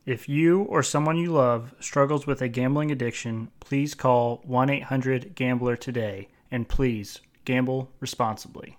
If you or someone you love struggles with a gambling addiction, please call 1-800-GAMBLER today, and please gamble responsibly.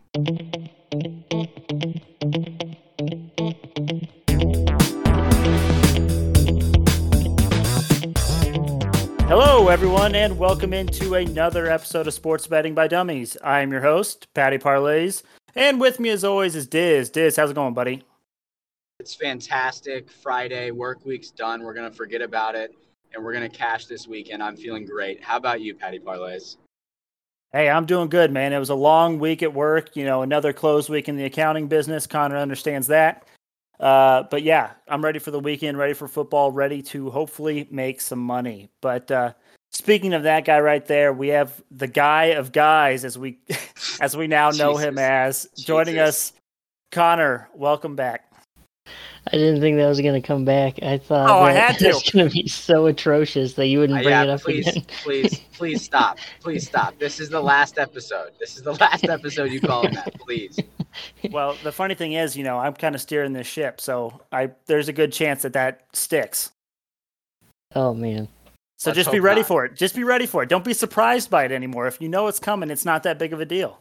Hello, everyone, and welcome into another episode of Sports Betting by Dummies. I am your host, Patty Parlays, and with me, as always, is Diz. Diz, how's it going, buddy? It's fantastic. Friday, work week's done. We're going to forget about it, and we're going to cash this weekend. I'm feeling great. How about you, Patty Parlays? Hey, I'm doing good, man. It was a long week at work, another closed week in the accounting business. Connor understands that. But yeah, I'm ready for the weekend, ready for football, ready to hopefully make some money. But speaking of that guy right there, we have the guy of guys, as we now know him as, joining us. Connor, welcome back. I didn't think that was going to come back. I thought I had to. It was going to be so atrocious that you wouldn't bring it up again. Please stop. Please stop. This is the last episode. You call it that, please. Well, the funny thing is, I'm kind of steering this ship, so there's a good chance that sticks. Oh, man. So just be ready for it. Just be ready for it. Don't be surprised by it anymore. If you know it's coming, it's not that big of a deal.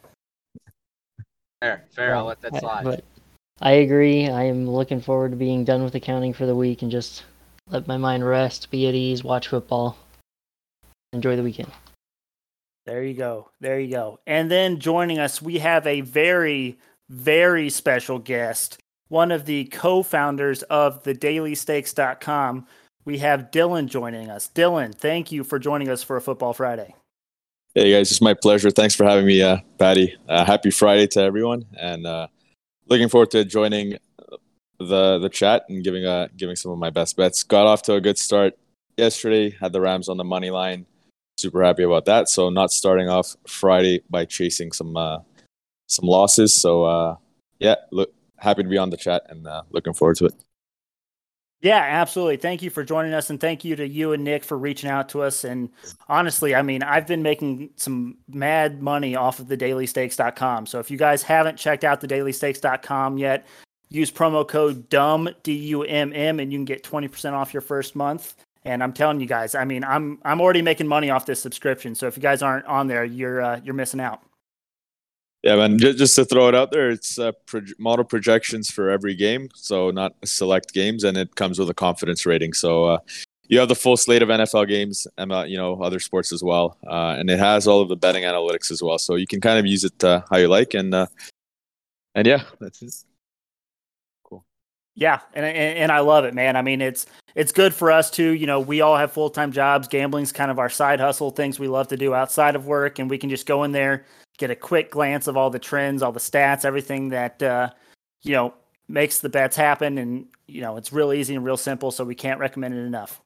Fair. I'll let that slide. But I agree. I am looking forward to being done with accounting for the week and just let my mind rest, be at ease, watch football, enjoy the weekend. There you go. And then joining us, we have a very, very special guest, one of the co-founders of thedailystakes.com. We have Dylan joining us. Dylan, thank you for joining us for a Football Friday. Hey guys, it's my pleasure. Thanks for having me, Patty. Happy Friday to everyone, and looking forward to joining the chat and giving some of my best bets. Got off to a good start yesterday. Had the Rams on the money line. Super happy about that. So not starting off Friday by chasing some losses. So happy to be on the chat and looking forward to it. Yeah, absolutely. Thank you for joining us, and thank you to you and Nick for reaching out to us. And honestly, I mean, I've been making some mad money off of thedailystakes.com. So if you guys haven't checked out thedailystakes.com yet, use promo code DUMM, DUMM, and you can get 20% off your first month. And I'm telling you guys, I mean, I'm already making money off this subscription. So if you guys aren't on there, you're missing out. Yeah, man, just to throw it out there, it's model projections for every game, so not select games, and it comes with a confidence rating. So you have the full slate of NFL games and, other sports as well. And it has all of the betting analytics as well. So you can kind of use it how you like. And yeah, that's it. Cool. Yeah, and I love it, man. I mean, it's good for us too. We all have full-time jobs. Gambling's kind of our side hustle, things we love to do outside of work, and we can just go in there, get a quick glance of all the trends, all the stats, everything that, makes the bets happen. And, it's real easy and real simple, so we can't recommend it enough.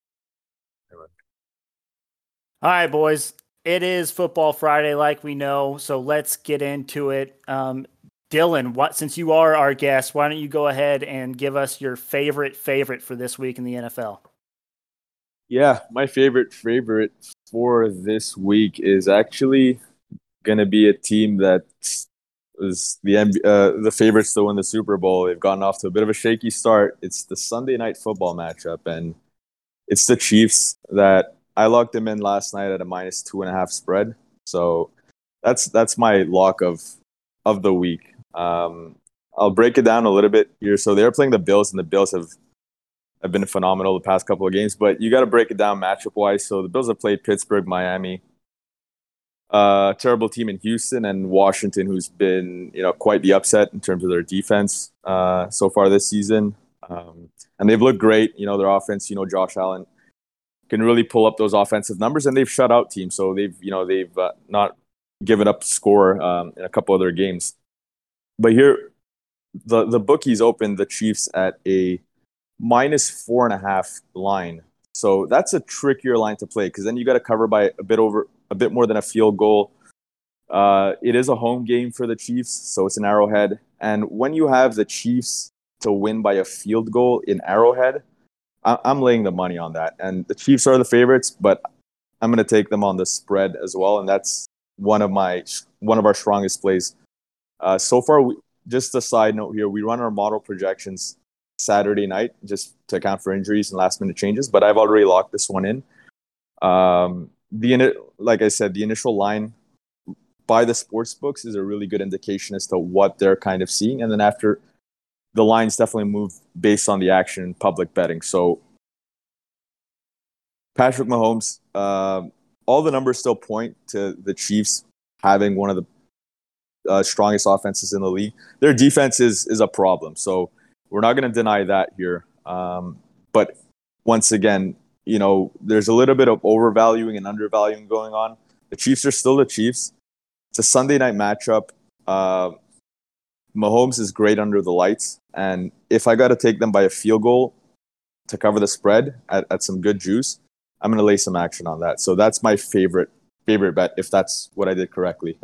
All right, boys, it is Football Friday like we know, so let's get into it. Dylan, since you are our guest, why don't you go ahead and give us your favorite for this week in the NFL? Yeah, my favorite for this week is actually going to be a team that is the favorites to win the Super Bowl. They've gotten off to a bit of a shaky start. It's the Sunday Night Football matchup, and it's the Chiefs. That I locked them in last night at a -2.5 spread. So that's my lock of the week. I'll break it down a little bit here. So they're playing the Bills, and the Bills have been phenomenal the past couple of games. But you got to break it down matchup wise. So the Bills have played Pittsburgh, Miami, terrible team in Houston, and Washington, who's been quite the upset in terms of their defense so far this season. And they've looked great. Their offense. Josh Allen can really pull up those offensive numbers, and they've shut out teams. So they've not given up score in a couple other games. But here, the bookies opened the Chiefs at a -4.5 line. So that's a trickier line to play because then you got to cover by a bit more than a field goal. It is a home game for the Chiefs, so it's an Arrowhead. And when you have the Chiefs to win by a field goal in Arrowhead, I'm laying the money on that. And the Chiefs are the favorites, but I'm going to take them on the spread as well. And that's one of our strongest plays. So far, just a side note here, we run our model projections Saturday night just to account for injuries and last minute changes. But I've already locked this one in. Like I said, the initial line by the sports books is a really good indication as to what they're kind of seeing, and then after, the lines definitely move based on the action in public betting. So Patrick Mahomes, all the numbers still point to the Chiefs having one of the strongest offenses in the league. Their defense is a problem, so we're not going to deny that here. But once again, there's a little bit of overvaluing and undervaluing going on. The Chiefs are still the Chiefs. It's a Sunday night matchup. Mahomes is great under the lights, and if I got to take them by a field goal to cover the spread at some good juice, I'm going to lay some action on that. So that's my favorite bet, if that's what I did correctly.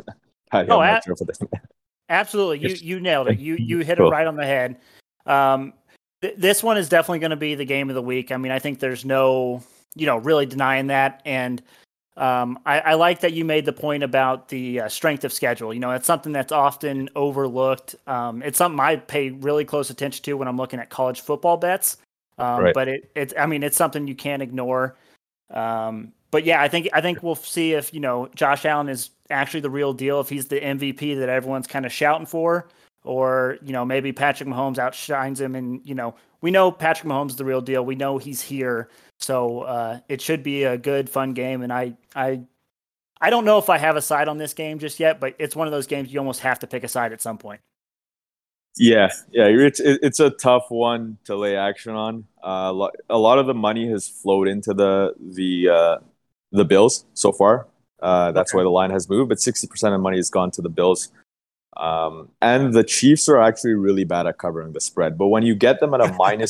Absolutely. You nailed it. You hit Cool. it right on the head. This one is definitely going to be the game of the week. I mean, I think there's no, really denying that. And I like that you made the point about the strength of schedule. It's something that's often overlooked. It's something I pay really close attention to when I'm looking at college football bets. Right. But it's something you can't ignore. But yeah, I think we'll see if, Josh Allen is actually the real deal, if he's the MVP that everyone's kind of shouting for, or, maybe Patrick Mahomes outshines him. And, we know Patrick Mahomes is the real deal. We know he's here. So it should be a good, fun game. And I don't know if I have a side on this game just yet, but it's one of those games you almost have to pick a side at some point. Yeah. It's a tough one to lay action on. A lot of the money has flowed into the Bills so far. That's why the line has moved, but 60% of money has gone to the Bills. And the Chiefs are actually really bad at covering the spread. But when you get them at a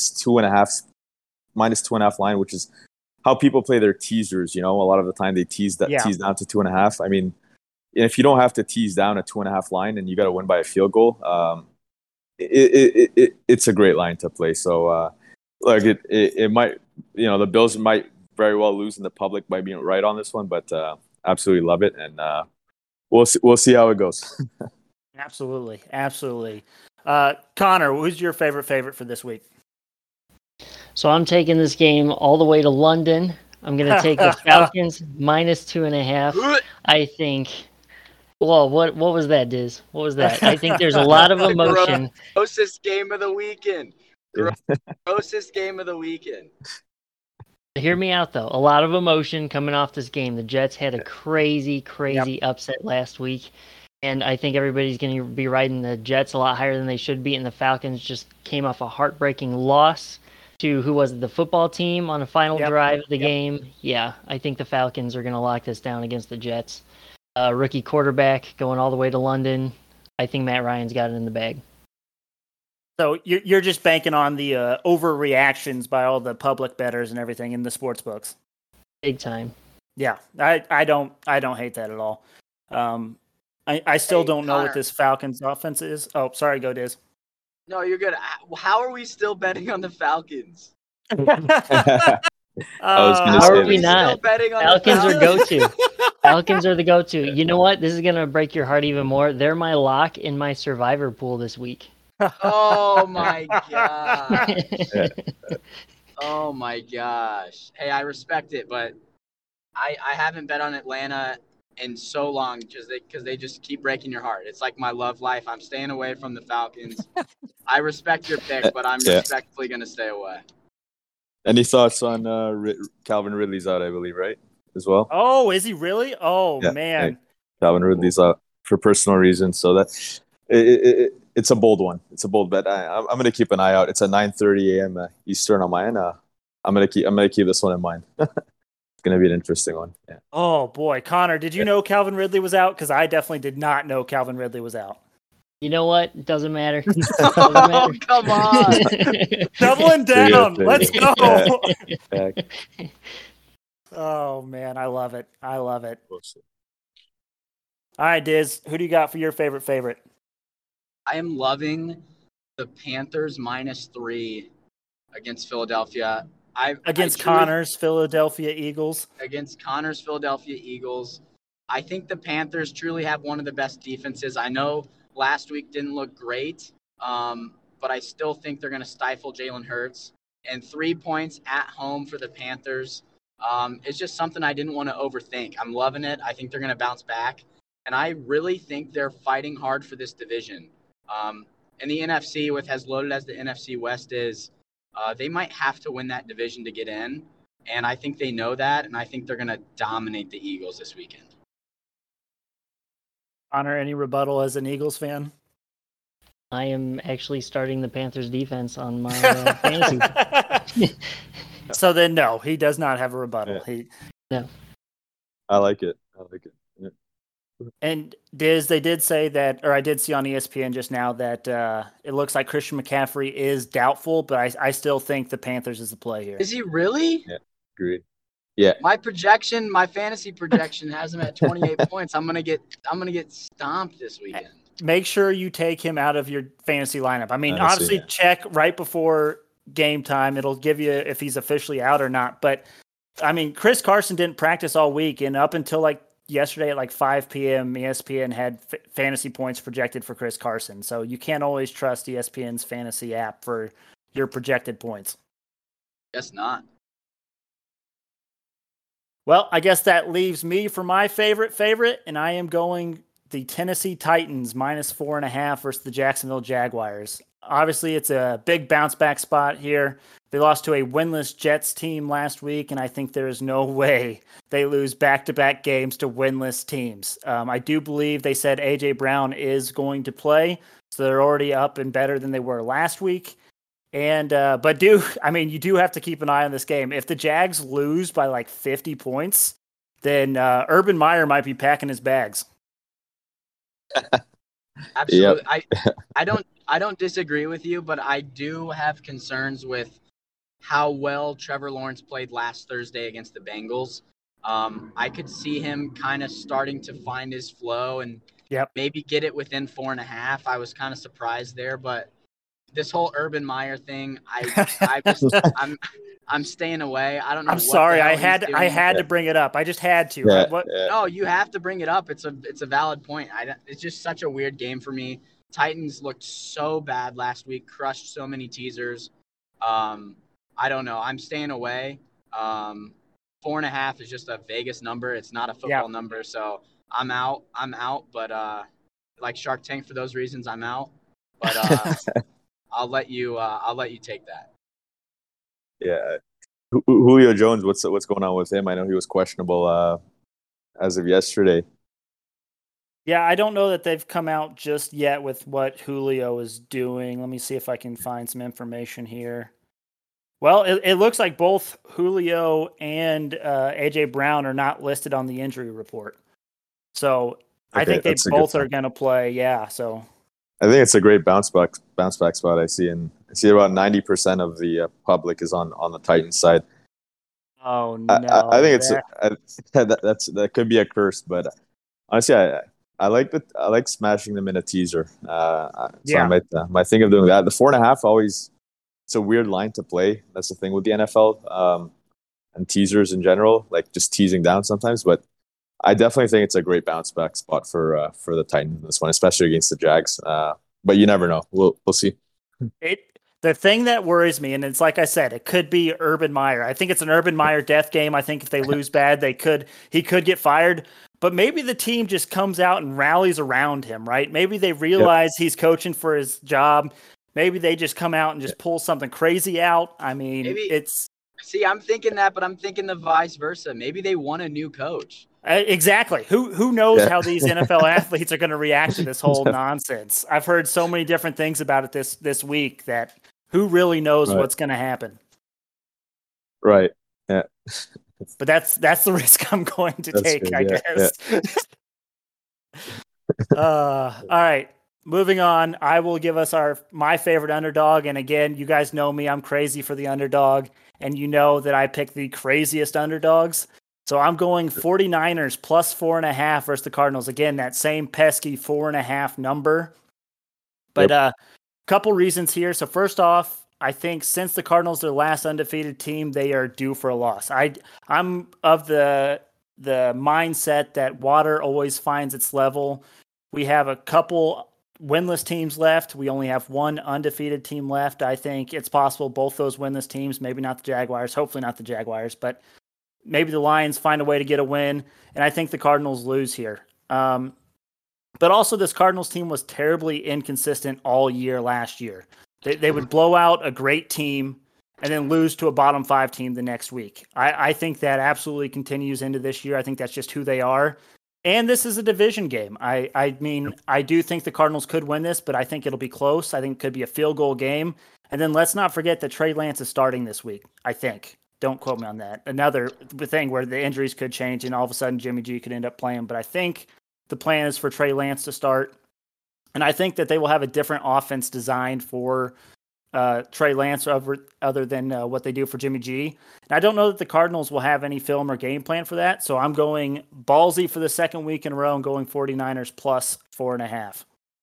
-2.5 line, which is how people play their teasers, a lot of the time they tease down to 2.5. I mean, if you don't have to tease down a 2.5 line and you got to win by a field goal, it's a great line to play. So, it might, the Bills might very well lose, and the public might be right on this one, but absolutely love it, and we'll see how it goes. Absolutely. Connor, who's your favorite for this week? So I'm taking this game all the way to London. I'm going to take the Falcons -2.5. I think. Well, what was that, Diz? What was that? I think there's a lot of emotion. Grossest game of the weekend. Grossest game of the weekend. Hear me out, though. A lot of emotion coming off this game. The Jets had a crazy upset last week, and I think everybody's going to be riding the Jets a lot higher than they should be, and the Falcons just came off a heartbreaking loss to, who was it, the football team on the final drive of the game. Yeah, I think the Falcons are going to lock this down against the Jets. Rookie quarterback going all the way to London. I think Matt Ryan's got it in the bag. So you're just banking on the overreactions by all the public bettors and everything in the sports books. Big time. Yeah, I don't hate that at all. I still don't know what this Falcons offense is. Oh, sorry, go Diz. No, you're good. How are we still betting on the Falcons? How are we not? Falcons are go-to. Falcons are the go-to. You know what? This is going to break your heart even more. They're my lock in my survivor pool this week. Oh, my gosh. Oh, my gosh. Hey, I respect it, but I haven't bet on Atlanta in so long just because they just keep breaking your heart. It's like my love life. I'm staying away from the Falcons. I respect your pick, but I'm respectfully going to stay away. Any thoughts on Calvin Ridley's out, I believe, right? As well. Oh, is he really? Oh, yeah, man. Calvin Ridley's out for personal reasons. So that it's a bold one. It's a bold bet. I'm going to keep an eye out. It's at 9:30 a.m. Eastern on my end. I'm going to keep this one in mind. It's going to be an interesting one. Yeah. Oh boy, Connor, did you know Calvin Ridley was out? Because I definitely did not know Calvin Ridley was out. You know what? It doesn't matter. Oh, come on. Doubling down. Let's go. Yeah. Oh, man. I love it. All right, Diz, who do you got for your favorite? I am loving the Panthers -3 against Philadelphia. Against Connor's Philadelphia Eagles. Against Connor's Philadelphia Eagles. I think the Panthers truly have one of the best defenses. I know last week didn't look great, but I still think they're going to stifle Jalen Hurts. And 3 points at home for the Panthers. It's just something I didn't want to overthink. I'm loving it. I think they're going to bounce back. And I really think they're fighting hard for this division. In the NFC, with as loaded as the NFC West is, they might have to win that division to get in. And I think they know that, and I think they're going to dominate the Eagles this weekend. Connor, any rebuttal as an Eagles fan? I am actually starting the Panthers defense on my fantasy. So then, no, he does not have a rebuttal. Yeah. No. I like it. Yeah. And Diz, they did say that, or I did see on ESPN just now that it looks like Christian McCaffrey is doubtful, but I still think the Panthers is the play here. Is he really? Yeah, agreed. Yeah. My fantasy projection has him at 28 points. I'm gonna get stomped this weekend. Make sure you take him out of your fantasy lineup. I mean, Honestly, obviously, yeah. check right before game time. It'll give you if he's officially out or not. But I mean, Chris Carson didn't practice all week, and up until like yesterday at like 5 p.m., ESPN had fantasy points projected for Chris Carson. So you can't always trust ESPN's fantasy app for your projected points. Guess not. Well, I guess that leaves me for my favorite, and I am going the Tennessee Titans -4.5 versus the Jacksonville Jaguars. Obviously, it's a big bounce back spot here. They lost to a winless Jets team last week, and I think there is no way they lose back-to-back games to winless teams. I do believe they said A.J. Brown is going to play, so they're already up and better than they were last week. And you do have to keep an eye on this game. If the Jags lose by like 50 points, then Urban Meyer might be packing his bags. Absolutely. Yep. I don't disagree with you, but I do have concerns with how well Trevor Lawrence played last Thursday against the Bengals. I could see him kind of starting to find his flow and maybe get it within 4.5. I was kind of surprised there, but this whole Urban Meyer thing, I'm staying away. I don't know. I'm sorry. I had to bring it up. I just had to. No, you have to bring it up. It's a valid point. It's just such a weird game for me. Titans looked so bad last week, crushed so many teasers. I don't know. I'm staying away. 4.5 is just a Vegas number. It's not a football number, so I'm out. But like Shark Tank, for those reasons, I'm out. But I'll let you take that. Yeah, Julio Jones. What's going on with him? I know he was questionable as of yesterday. Yeah, I don't know that they've come out just yet with what Julio is doing. Let me see if I can find some information here. Well, it looks like both Julio and A.J. Brown are not listed on the injury report. So I think they both are going to play. Yeah, so I think it's a great bounce back spot. I see about 90% of the public is on the Titans side. Oh no! I think that could be a curse, but honestly, I like smashing them in a teaser. I might think of doing that. The 4.5 always, it's a weird line to play. That's the thing with the NFL and teasers in general, like just teasing down sometimes. But I definitely think it's a great bounce back spot for the Titans in this one, especially against the Jags. But you never know. We'll see. The thing that worries me, and it's like I said, it could be Urban Meyer. I think it's an Urban Meyer death game. I think if they lose bad, he could get fired. But maybe the team just comes out and rallies around him, right? Maybe they realize he's coaching for his job. Maybe they just come out and just pull something crazy out. I mean, See, I'm thinking that, but I'm thinking the vice versa. Maybe they want a new coach. Exactly. Who knows how these NFL athletes are going to react to this whole nonsense? I've heard so many different things about it this week that who really knows what's going to happen? Right. Yeah. But that's the risk I'm going to take, good, I guess. Yeah. All right. Moving on, I will give us my favorite underdog. And again, you guys know me. I'm crazy for the underdog. And you know that I pick the craziest underdogs. So I'm going 49ers +4.5 versus the Cardinals. Again, that same pesky 4.5 number. But a couple reasons here. So first off, I think since the Cardinals are their last undefeated team, they are due for a loss. I'm of the mindset that water always finds its level. We have a couple winless teams left. We only have one undefeated team left. I think it's possible both those winless teams, maybe not the Jaguars, hopefully not the Jaguars, but maybe the Lions find a way to get a win. And I think the Cardinals lose here. But also this Cardinals team was terribly inconsistent all year last year. They would blow out a great team and then lose to a bottom 5 team the next week. I think that absolutely continues into this year. I think that's just who they are. And this is a division game. I mean, I do think the Cardinals could win this, but I think it'll be close. I think it could be a field goal game. And then let's not forget that Trey Lance is starting this week, I think. Don't quote me on that. Another thing where the injuries could change and all of a sudden Jimmy G could end up playing. But I think the plan is for Trey Lance to start. And I think that they will have a different offense designed for Trey Lance other than what they do for Jimmy G. And I don't know that the Cardinals will have any film or game plan for that. So I'm going ballsy for the second week in a row and going 49ers plus 4.5.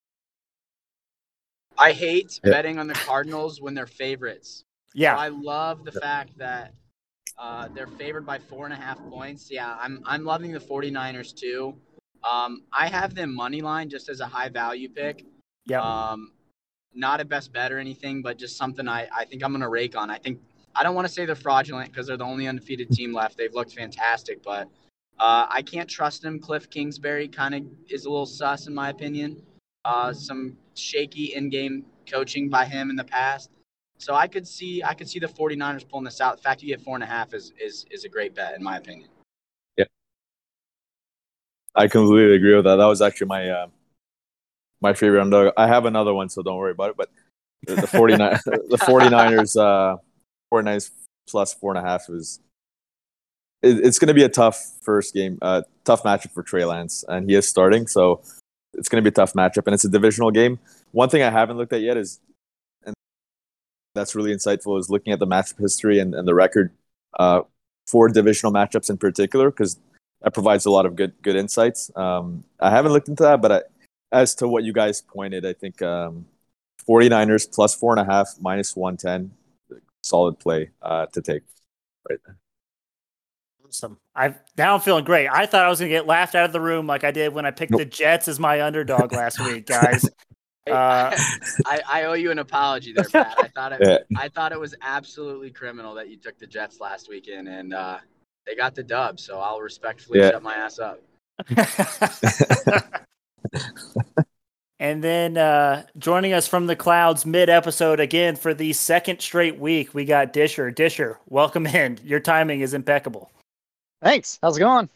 I hate betting on the Cardinals when they're favorites. Yeah. So I love the fact that they're favored by 4.5 points. Yeah, I'm loving the 49ers too. I have them money line just as a high value pick. Yeah. Not a best bet or anything, but just something I think I'm going to rake on. I don't want to say they're fraudulent because they're the only undefeated team left. They've looked fantastic, but I can't trust them. Cliff Kingsbury kind of is a little sus in my opinion. Some shaky in-game coaching by him in the past. So I could see the 49ers pulling this out. The fact you get 4.5 is a great bet in my opinion. Yeah. I completely agree with that. That was actually my favorite underdog. I have another one, so don't worry about it. But the 49ers 49ers plus 4.5 is it's going to be a tough first game, tough matchup for Trey Lance, and he is starting, so it's going to be a tough matchup, and it's a divisional game. One thing I haven't looked at yet is, and that's really insightful, is looking at the matchup history and the record for divisional matchups in particular, because that provides a lot of good insights. I haven't looked into that, but as to what you guys pointed, I think 49ers plus 4.5 minus 110, solid play to take right there. Awesome. Now I'm feeling great. I thought I was going to get laughed out of the room like I did when I picked the Jets as my underdog last week, guys. I owe you an apology there, Pat. I thought it was absolutely criminal that you took the Jets last weekend, and they got the dub. So I'll respectfully shut my ass up. And then joining us from the clouds mid-episode again for the second straight week, we got Disher. Disher, welcome in. Your timing is impeccable. Thanks. How's it going?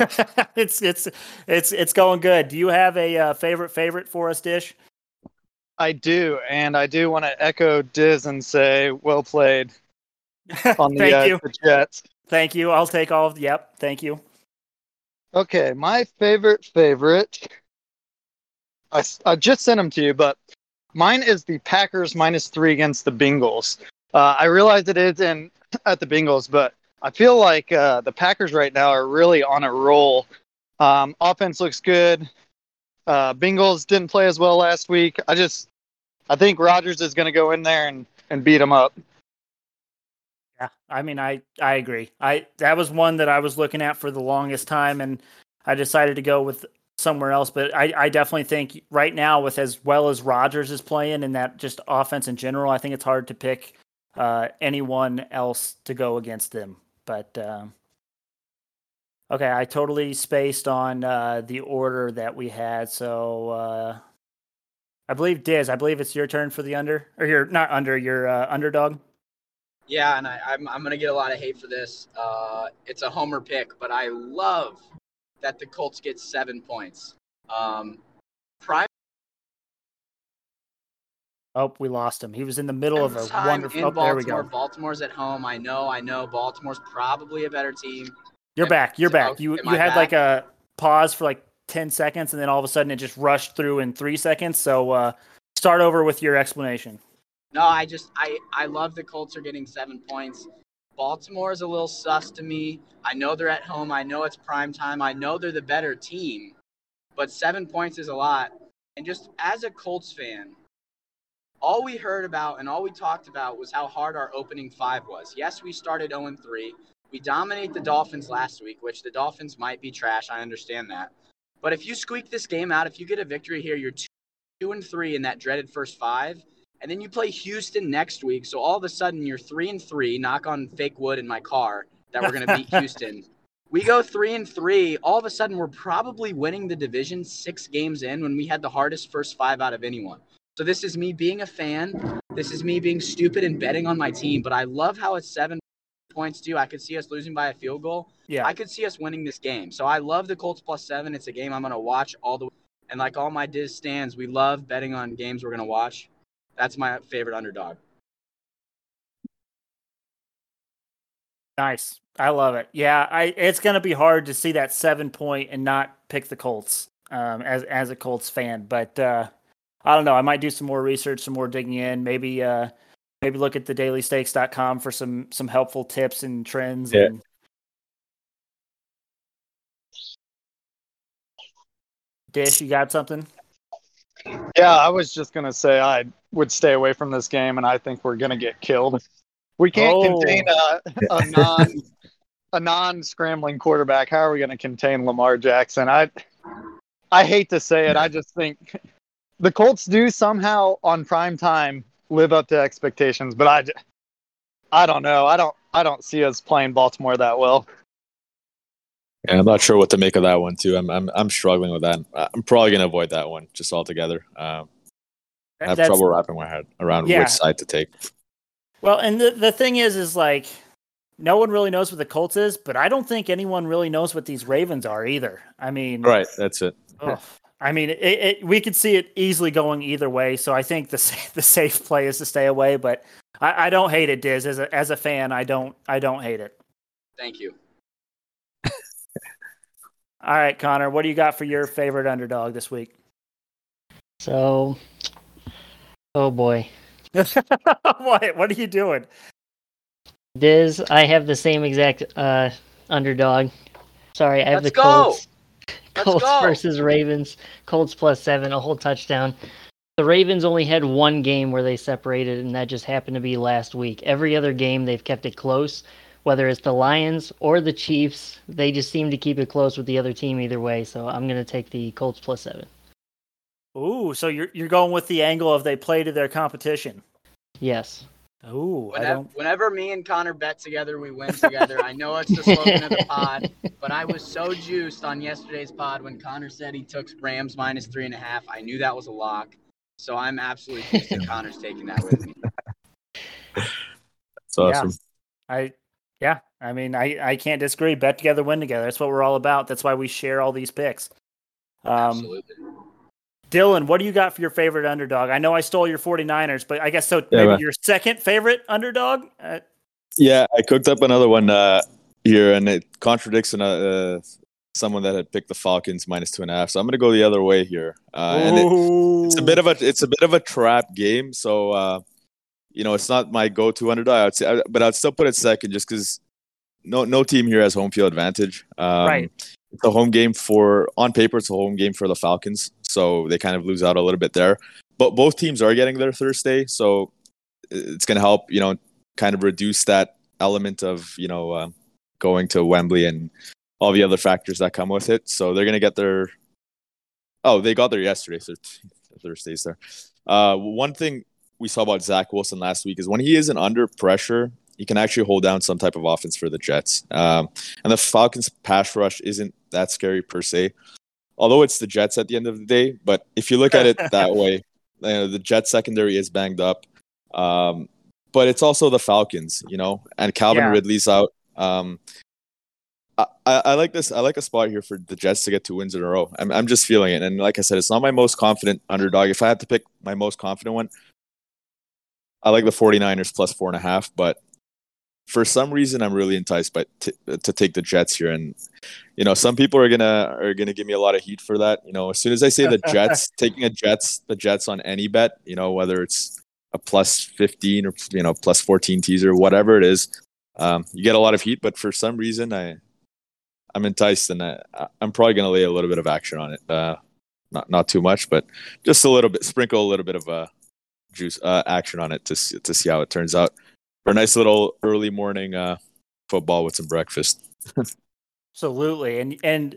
It's going good. Do you have a favorite for us, Dish? I do, and I do want to echo Diz and say, well played on the Jets. Thank you. I'll take all of. Yep. Thank you. Okay, my favorite. I just sent them to you, but mine is the Packers -3 against the Bengals. I realize it is at the Bengals, but I feel like the Packers right now are really on a roll. Offense looks good. Bengals didn't play as well last week. I think Rodgers is going to go in there and beat them up. Yeah, I mean, I agree. That was one that I was looking at for the longest time, and I decided to go with somewhere else. But I definitely think right now, with as well as Rodgers is playing and that just offense in general, I think it's hard to pick anyone else to go against them. But okay, I totally spaced on the order that we had. So I believe Diz, it's your turn for the under, or you're not under, your underdog. Yeah, and I'm gonna get a lot of hate for this. It's a homer pick, but I love that the Colts get 7 points. Prime. Oh, we lost him. He was in the middle of a wonderful. Baltimore. There we go. Baltimore's at home. I know. Baltimore's probably a better team. You're back. You're back. You had back? Like a pause for like 10 seconds, and then all of a sudden it just rushed through in 3 seconds. So start over with your explanation. No, I love the Colts are getting 7 points. Baltimore is a little sus to me. I know they're at home. I know it's prime time. I know they're the better team, but 7 points is a lot. And just as a Colts fan, all we heard about and all we talked about was how hard our opening 5 was. Yes, we started 0-3. We dominate the Dolphins last week, which the Dolphins might be trash. I understand that. But if you squeak this game out, if you get a victory here, you're 2-3 in that dreaded first 5, and then you play Houston next week. So all of a sudden you're 3-3. Knock on fake wood in my car that we're going to beat Houston. We go 3-3. All of a sudden we're probably winning the division 6 games in when we had the hardest first 5 out of anyone. So this is me being a fan. This is me being stupid and betting on my team. But I love how it's 7 points too. I could see us losing by a field goal. Yeah. I could see us winning this game. So I love the Colts +7. It's a game I'm going to watch all the way. And like all my Diz stands, we love betting on games we're going to watch. That's my favorite underdog. Nice. I love it. Yeah, it's going to be hard to see that 7 point and not pick the Colts as a Colts fan. But I don't know. I might do some more research, some more digging in. Maybe look at the dailystakes.com for some helpful tips and trends. Yeah. And Dish, you got something? Yeah, I was just going to say I would stay away from this game, and I think we're going to get killed. We can't contain a non-scrambling quarterback. How are we going to contain Lamar Jackson? I hate to say it. I just think the Colts do somehow on prime time live up to expectations, but I don't know. I don't see us playing Baltimore that well. Yeah, I'm not sure what to make of that one too. I'm struggling with that. I'm probably gonna avoid that one just altogether. I have trouble wrapping my head around which side to take. Well, and the thing is like no one really knows what the Colts is, but I don't think anyone really knows what these Ravens are either. I mean, right, that's it. I mean, we could see it easily going either way. So I think the safe play is to stay away. But I don't hate it, Diz. As a fan, I don't hate it. Thank you. All right, Connor, what do you got for your favorite underdog this week? So, oh boy. What are you doing? Diz, I have the same exact underdog. Sorry, I have Let's the Colts. Colts versus Ravens. Colts +7, a whole touchdown. The Ravens only had one game where they separated, and that just happened to be last week. Every other game, they've kept it close. Whether it's the Lions or the Chiefs, they just seem to keep it close with the other team either way. So I'm going to take the Colts +7. Ooh, so you're going with the angle of they play to their competition. Yes. Ooh, whenever me and Connor bet together, we win together. I know it's the slogan of the pod, but I was so juiced on yesterday's pod when Connor said he took Rams -3.5. I knew that was a lock. So I'm absolutely juiced that Connor's taking that with me. That's awesome. Yeah. I mean, I can't disagree. Bet together, win together. That's what we're all about. That's why we share all these picks. Absolutely. Dylan, what do you got for your favorite underdog? I know I stole your 49ers, but I guess maybe your second favorite underdog? Yeah, I cooked up another one here, and it contradicts someone that had picked the Falcons -2.5. So I'm going to go the other way here. And it's a bit of a trap game. So it's not my go-to underdog. But I'd still put it second just because no team here has home field advantage. Right. It's a home game on paper. It's a home game for the Falcons, so they kind of lose out a little bit there. But both teams are getting their Thursday, so it's going to help, kind of reduce that element of going to Wembley and all the other factors that come with it. So they're going to get their. Oh, they got there yesterday, so Thursday's there. One thing we saw about Zach Wilson last week is when he isn't under pressure, he can actually hold down some type of offense for the Jets. And the Falcons' pass rush isn't that scary per se, although it's the Jets at the end of the day. But if you look at it that way, the Jets secondary is banged up. But it's also the Falcons, and Calvin Ridley's out. I like this. I like a spot here for the Jets to get 2 wins in a row. I'm just feeling it. And like I said, it's not my most confident underdog. If I had to pick my most confident one, I like the 49ers +4.5, but for some reason, I'm really enticed to take the Jets here, and some people are gonna give me a lot of heat for that. As soon as I say the Jets, taking the Jets on any bet, whether it's a +15 or +14 teaser, whatever it is, you get a lot of heat. But for some reason, I'm enticed, and I'm probably gonna lay a little bit of action on it. Not too much, but just a little bit, sprinkle a little bit of juice action on it to see how it turns out. For a nice little early morning football with some breakfast. Absolutely. And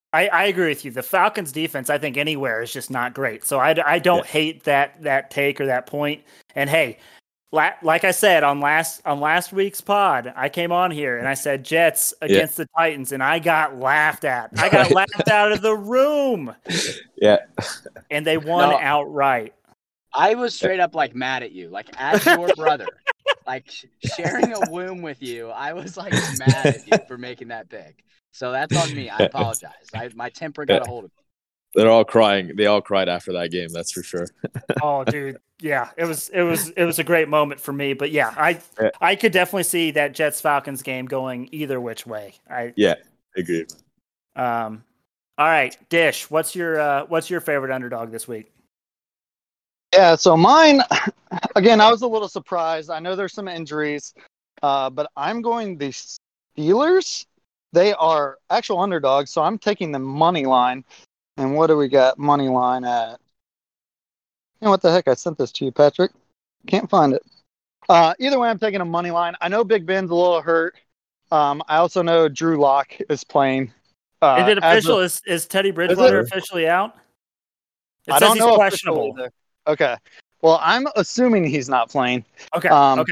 I agree with you. The Falcons defense, I think anywhere is just not great. So I don't hate that take or that point. And hey, like I said on last week's pod, I came on here and I said Jets against the Titans, and I got laughed at. I got laughed out of the room. Yeah. And they won outright. I was straight up like mad at you, like as your brother, like sharing a womb with you. I was like mad at you for making that pick. So that's on me. I apologize. My temper got a hold of me. They're all crying. They all cried after that game. That's for sure. Oh, dude. Yeah, it was a great moment for me. But yeah, I could definitely see that Jets Falcons game going either which way. Agreed. All right, Dish, what's your favorite underdog this week? Yeah, so mine, again, I was a little surprised. I know there's some injuries, but I'm going the Steelers. They are actual underdogs, so I'm taking the money line. And what do we got money line at? What the heck? I sent this to you, Patrick. Can't find it. Either way, I'm taking a money line. I know Big Ben's a little hurt. I also know Drew Lock is playing. Is it official? Is Teddy Bridgewater officially out? I don't know. Questionable. Okay. Well, I'm assuming he's not playing. Okay.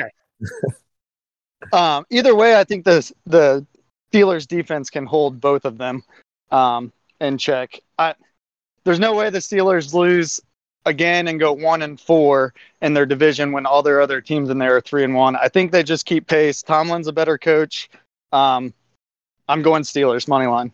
Either way, I think the Steelers defense can hold both of them in check. There's no way the Steelers lose again and go 1-4 in their division when all their other teams in there are 3-1. I think they just keep pace. Tomlin's a better coach. I'm going Steelers money line.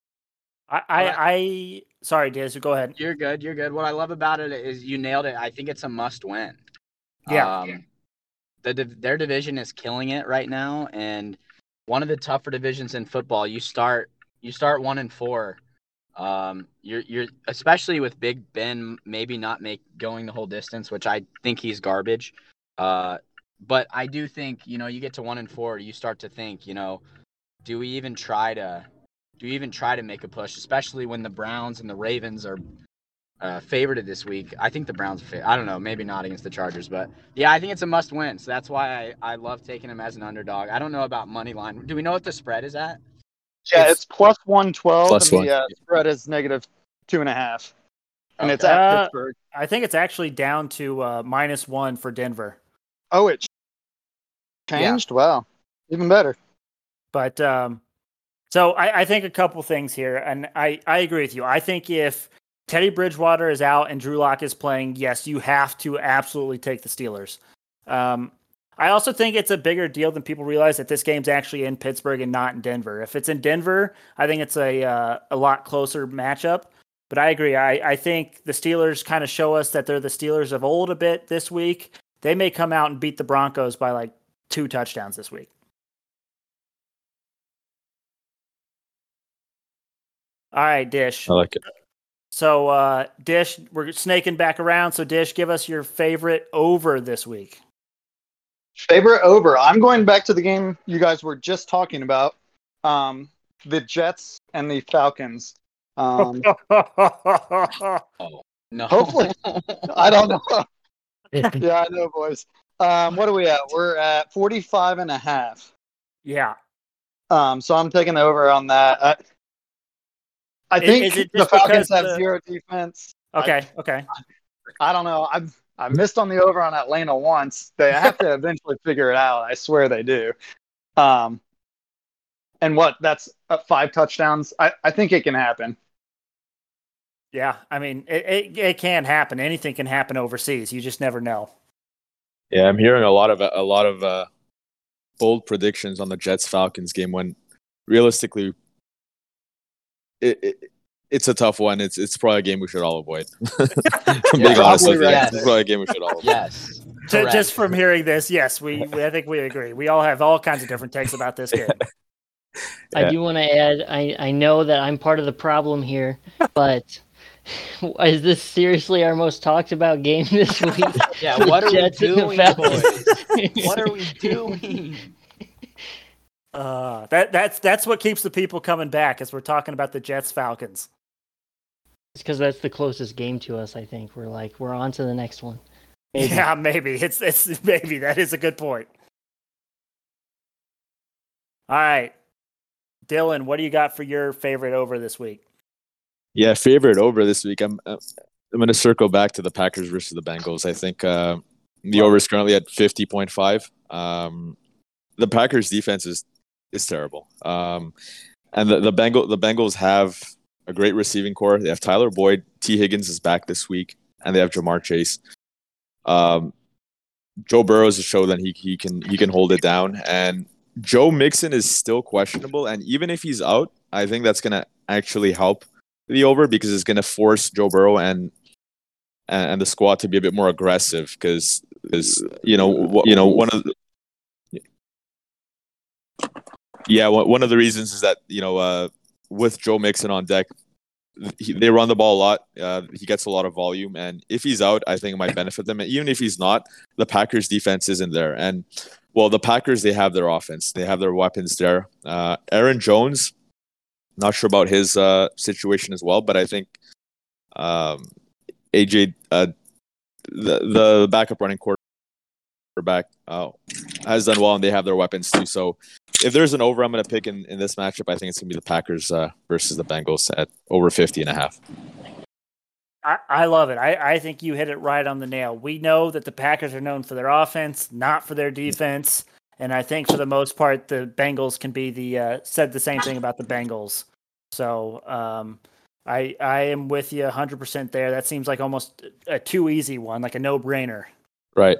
Sorry, Diz, go ahead. You're good. What I love about it is you nailed it. I think it's a must win. Yeah. Their division is killing it right now, and one of the tougher divisions in football. You start 1-4. You're especially with Big Ben maybe not going the whole distance, which I think he's garbage. But I do think, you get to 1-4, you start to think, do we even try to make a push, especially when the Browns and the Ravens are favorited this week. I think the Browns I don't know, maybe not against the Chargers, but yeah, I think it's a must win. So that's why I love taking him as an underdog. I don't know about money line. Do we know what the spread is at? Yeah, it's plus 112, and the spread is -2.5. And it's at Pittsburgh. I think it's actually down to -1 for Denver. Oh, it changed? Yeah. Wow. Even better. But so I think a couple things here, and I agree with you. I think if Teddy Bridgewater is out and Drew Lock is playing, yes, you have to absolutely take the Steelers. I also think it's a bigger deal than people realize that this game's actually in Pittsburgh and not in Denver. If it's in Denver, I think it's a lot closer matchup. But I agree. I think the Steelers kind of show us that they're the Steelers of old a bit this week. They may come out and beat the Broncos by like 2 touchdowns this week. All right, Dish. I like it. So, Dish, we're snaking back around. So, Dish, give us your favorite over this week. Favorite over. I'm going back to the game you guys were just talking about. The Jets and the Falcons. Oh, no. Hopefully. I don't know. Yeah, I know, boys. What are we at? We're at 45.5. Yeah. So I'm taking over on that. I think the Falcons have zero defense. Okay. I don't know. I missed on the over on Atlanta once. They have to eventually figure it out. I swear they do. And that's 5 touchdowns. I think it can happen. Yeah, I mean, it can happen. Anything can happen overseas. You just never know. Yeah, I'm hearing a lot of bold predictions on the Jets-Falcons game when realistically it's a tough one. It's probably a game we should all avoid. I'm being honest with you. It's probably a game we should all avoid. Yes. Just from hearing this, yes, I think we agree. We all have all kinds of different takes about this game. I do want to add, I know that I'm part of the problem here, but is this seriously our most talked about game this week? Yeah, what are we doing, boys? What are we doing? That's what keeps the people coming back as we're talking about the Jets Falcons. It's because that's the closest game to us. I think we're on to the next one. Maybe. Yeah, maybe it's maybe that is a good point. All right, Dylan, what do you got for your favorite over this week? Yeah, favorite over this week. I'm going to circle back to the Packers versus the Bengals. I think the over is currently at 50.5. The Packers defense is terrible. And the Bengals have a great receiving core. They have Tyler Boyd. T. Higgins is back this week, and they have Jamar Chase. Joe Burrow has shown that he can hold it down, and Joe Mixon is still questionable. And even if he's out, I think that's going to actually help the over because it's going to force Joe Burrow and the squad to be a bit more aggressive because one of the reasons is that with Joe Mixon on deck, they run the ball a lot. He gets a lot of volume, and if he's out, I think it might benefit them. And even if he's not, the Packers defense isn't there. And well, the Packers, they have their offense, they have their weapons there. Aaron Jones, not sure about his situation as well, but I think AJ, the backup running quarterback, has done well, and they have their weapons too. So if there's an over, I'm going to pick in this matchup. I think it's going to be the Packers versus the Bengals at over 50.5. I love it. I think you hit it right on the nail. We know that the Packers are known for their offense, not for their defense. And I think for the most part, the Bengals can be said the same thing about the Bengals. So I am with you 100% there. That seems like almost a too easy one, like a no-brainer. Right.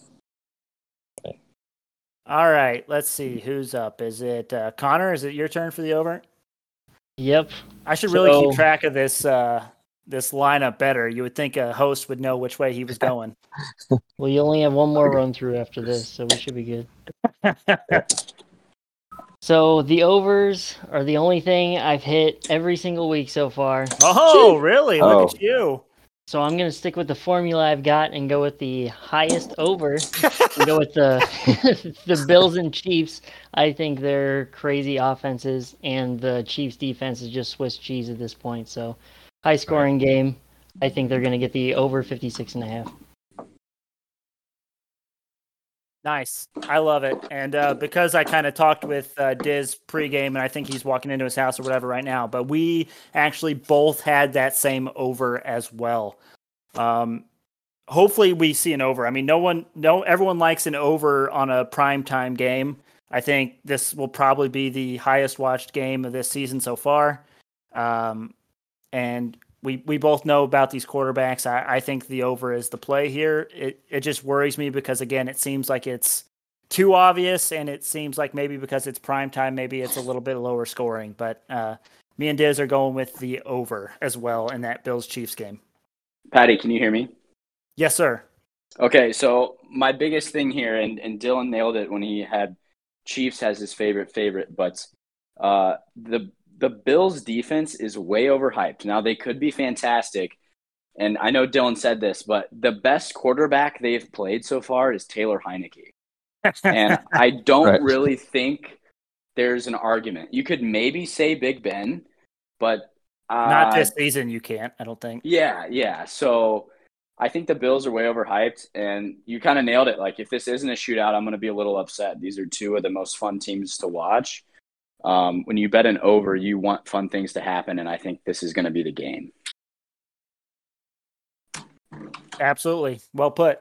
All right, let's see. Who's up? Is it Connor? Is it your turn for the over? Yep. I should really keep track of this lineup better. You would think a host would know which way he was going. Well, you only have one more run through after this, so we should be good. So the overs are the only thing I've hit every single week so far. Oh, really? Look at you. So I'm going to stick with the formula I've got and go with the highest over and go with the Bills and Chiefs. I think they're crazy offenses, and the Chiefs defense is just Swiss cheese at this point. So high scoring game. I think they're going to get the over 56.5. Nice. I love it. And because I kind of talked with Diz pregame, and I think he's walking into his house or whatever right now, but we actually both had that same over as well. Hopefully we see an over. I mean, everyone likes an over on a primetime game. I think this will probably be the highest watched game of this season so far. And we both know about these quarterbacks. I think the over is the play here. It just worries me because, again, it seems like it's too obvious, and it seems like maybe because it's prime time, maybe it's a little bit lower scoring. But me and Diz are going with the over as well in that Bills-Chiefs game. Patty, can you hear me? Yes, sir. Okay, so my biggest thing here, and Dylan nailed it when he had Chiefs as his favorite, but the Bills' defense is way overhyped. Now, they could be fantastic, and I know Dylan said this, but the best quarterback they've played so far is Taylor Heineke. And I don't really think there's an argument. You could maybe say Big Ben, but not this season you can't, I don't think. Yeah. So I think the Bills are way overhyped, and you kind of nailed it. Like, if this isn't a shootout, I'm going to be a little upset. These are two of the most fun teams to watch. When you bet an over, you want fun things to happen, and I think this is going to be the game. Absolutely. Well put.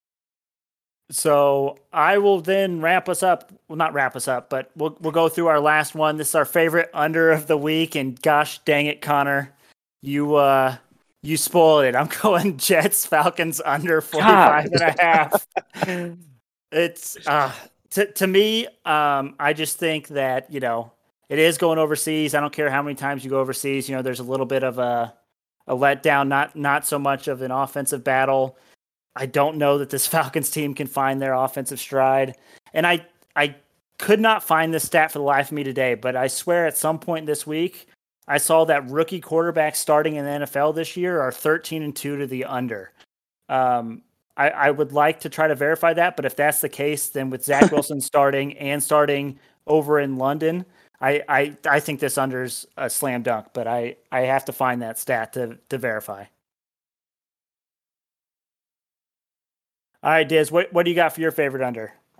So I will then wrap us up. Well, not wrap us up, but we'll go through our last one. This is our favorite under of the week, and gosh dang it, Connor, you spoiled it. I'm going Jets Falcons under 45.5. It's to me, I just think that, it is going overseas. I don't care how many times you go overseas. There's a little bit of a letdown, not so much of an offensive battle. I don't know that this Falcons team can find their offensive stride. And I could not find this stat for the life of me today, but I swear at some point this week, I saw that rookie quarterbacks starting in the NFL this year are 13-2 to the under. I would like to try to verify that, but if that's the case, then with Zach Wilson starting over in London, I think this under's a slam dunk, but I have to find that stat to verify. All right, Diz, what do you got for your favorite under?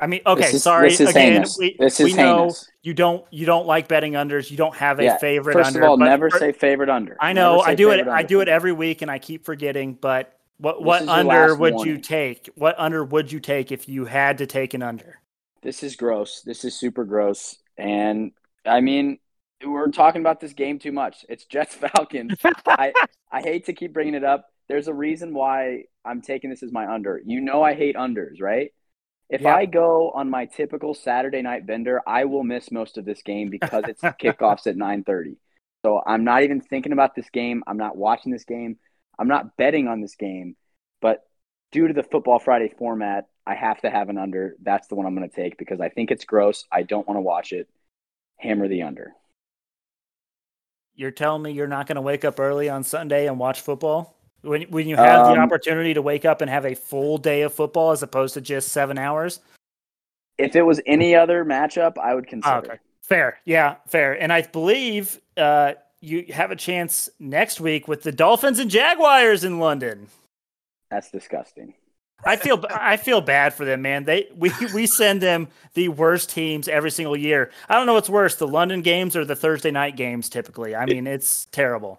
I mean, okay, This sorry. is Again, heinous. This we is know heinous. you don't like betting unders. You don't have a favorite First under. of all, but never say favorite under. I know. Never say I do it. favorite I under. do it every week, and I keep forgetting. But what is your under last would warning. you take? What under would you take if you had to take an under? This is gross. This is super gross. And I mean, we're talking about this game too much. It's Jets Falcons. I hate to keep bringing it up. There's a reason why I'm taking this as my under. You know I hate unders, right? If Yep. I go on my typical Saturday night bender, I will miss most of this game because it's kickoffs at 9:30. So I'm not even thinking about this game. I'm not watching this game. I'm not betting on this game. But due to the Football Friday format, I have to have an under. That's the one I'm going to take because I think it's gross. I don't want to watch it. Hammer the under. You're telling me you're not going to wake up early on Sunday and watch football when you have the opportunity to wake up and have a full day of football as opposed to just 7 hours? If it was any other matchup, I would consider. Okay, fair, yeah, fair. And I believe you have a chance next week with the Dolphins and Jaguars in London. That's disgusting. I feel bad for them, man. We send them the worst teams every single year. I don't know what's worse, the London games or the Thursday night games. Typically, I mean, it's terrible.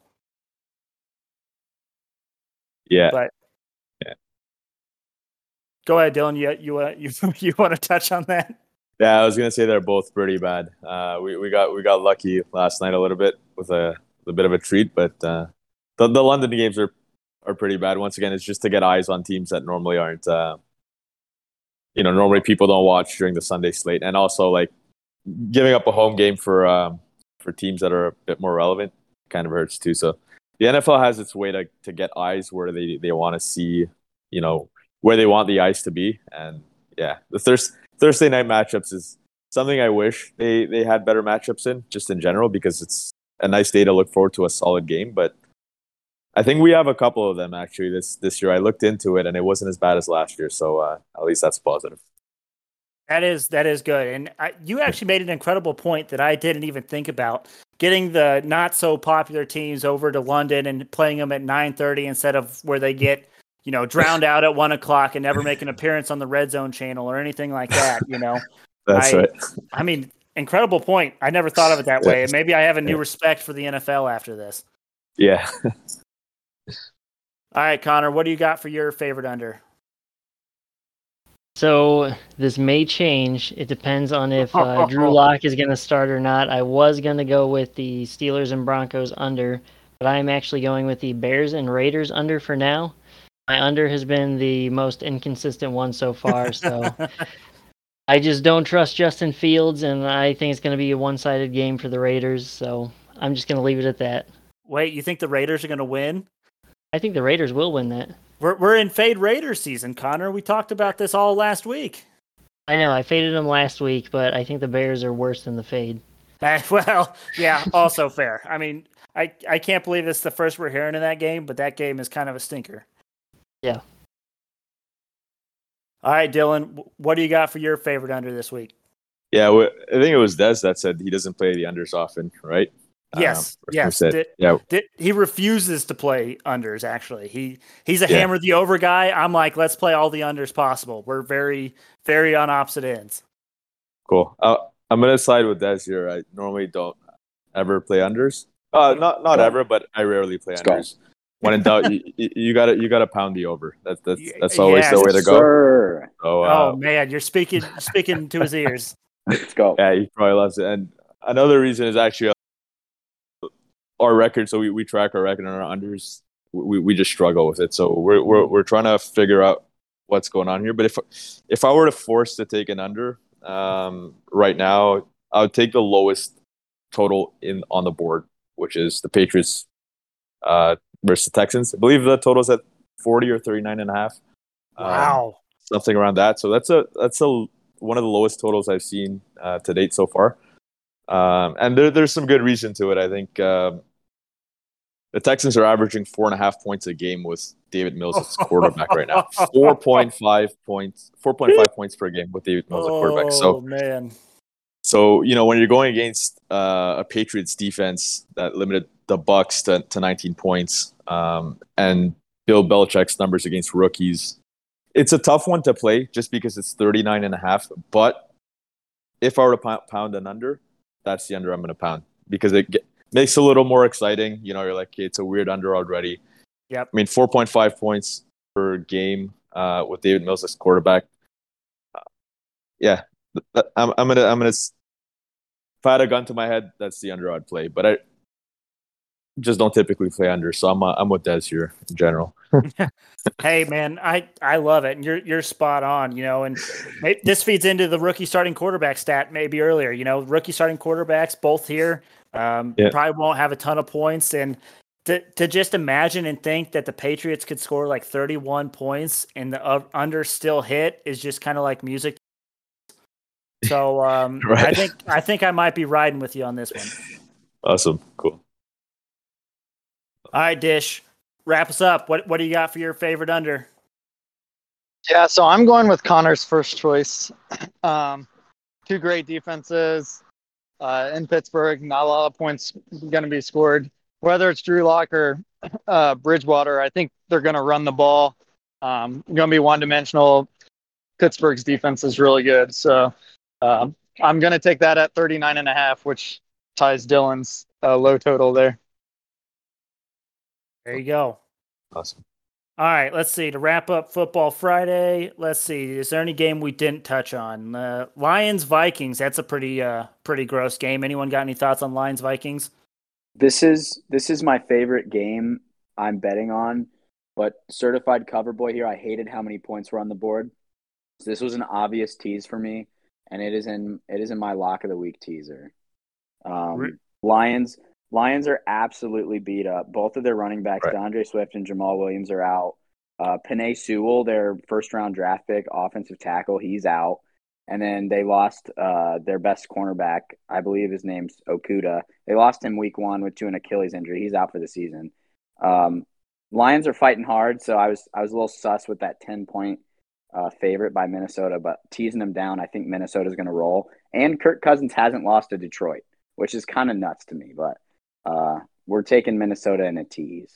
Yeah. But go ahead, Dylan. You want to touch on that? Yeah, I was gonna say they're both pretty bad. We got lucky last night a little bit with a bit of a treat, but the London games are pretty bad. Once again, it's just to get eyes on teams that normally aren't. Normally people don't watch during the Sunday slate, and also like giving up a home game for teams that are a bit more relevant kind of hurts too. So the NFL has its way to get eyes where they want to see, where they want the eyes to be, and yeah, the Thursday night matchups is something I wish they had better matchups in, just in general, because it's a nice day to look forward to a solid game. But I think we have a couple of them actually this year. I looked into it and it wasn't as bad as last year, so at least that's positive. That is good, and you actually made an incredible point that I didn't even think about. Getting the not so popular teams over to London and playing them at 9:30 instead of where they get drowned out at 1:00 and never make an appearance on the Red Zone channel or anything like that. That's right. I mean, incredible point. I never thought of it that way, and maybe I have a new respect for the NFL after this. Yeah. All right, Connor, what do you got for your favorite under? So this may change. It depends on if Drew Lock is going to start or not. I was going to go with the Steelers and Broncos under, but I'm actually going with the Bears and Raiders under for now. My under has been the most inconsistent one so far, so I just don't trust Justin Fields, and I think it's going to be a one-sided game for the Raiders, so I'm just going to leave it at that. Wait, you think the Raiders are going to win? I think the Raiders will win that. We're in Fade Raiders season, Connor. We talked about this all last week. I know, I faded them last week, but I think the Bears are worse than the fade. Well, yeah, also fair. I mean, I can't believe it's the first we're hearing of that game, but that game is kind of a stinker. Yeah. All right, Dylan, what do you got for your favorite under this week? Yeah, I think it was Des that said he doesn't play the unders often, right? Yes. He refuses to play unders, actually. He's a hammer the over guy. I'm like, let's play all the unders possible. We're very, very on opposite ends. Cool. I'm going to side with Des here. I normally don't ever play unders. Not ever, but I rarely play unders. When in doubt, you gotta pound the over. That's always the way to go. Sir. So, man, you're speaking to his ears. Let's go. Yeah, he probably loves it. And another reason is actually our record. So we track our record on our unders. We just struggle with it. So we're trying to figure out what's going on here. But if I were to force to take an under right now, I would take the lowest total on the board, which is the Patriots versus the Texans. I believe the total's at 40 or 39.5. Wow. Something around that. So that's one of the lowest totals I've seen to date so far. And there's some good reason to it. I think the Texans are averaging 4.5 points a game with David Mills as quarterback right now. 4.5 points per game with David Mills as quarterback. So, man. So, when you're going against a Patriots defense that limited the Bucs to 19 points, and Bill Belichick's numbers against rookies it's a tough one to play just because it's 39.5. But if I were to pound an under, that's the under I'm going to pound because makes it a little more exciting. You know, you're like, okay, it's a weird under already. Yep. I mean, 4.5 points per game with David Mills as quarterback. Yeah, I'm gonna. If I had a gun to my head, that's the under I'd play. But I just don't typically play under, so I'm with Des here in general. Hey man, I love it, and you're spot on. You know, and this feeds into the rookie starting quarterback stat maybe earlier. You know, rookie starting quarterbacks both here probably won't have a ton of points, and to just imagine and think that the Patriots could score like 31 points and the under still hit is just kind of like music. So Right. I think I might be riding with you on this one. Awesome, cool. All right, Dish, wrap us up. What do you got for your favorite under? Yeah, so I'm going with Connor's first choice. Two great defenses in Pittsburgh. Not a lot of points going to be scored. Whether it's Drew Lock or Bridgewater, I think they're going to run the ball. Going to be one-dimensional. Pittsburgh's defense is really good. So I'm going to take that at 39.5, which ties Dylan's low total there. There you go. Awesome. All right, let's see. To wrap up Football Friday, let's see. Is there any game we didn't touch on? Lions Vikings. That's a pretty gross game. Anyone got any thoughts on Lions Vikings? This is my favorite game I'm betting on, but certified cover boy here. I hated how many points were on the board. So this was an obvious tease for me, and it is in my lock of the week teaser. Lions are absolutely beat up. Both of their running backs, Right. DeAndre Swift and Jamal Williams, are out. Penei Sewell, their first-round draft pick, offensive tackle, he's out. And then they lost their best cornerback. I believe his name's Okuda. They lost him week 1 to an Achilles injury. He's out for the season. Lions are fighting hard, so I was a little sus with that 10-point favorite by Minnesota, but teasing them down, I think Minnesota's going to roll. And Kirk Cousins hasn't lost to Detroit, which is kind of nuts to me, but we're taking Minnesota in a tease.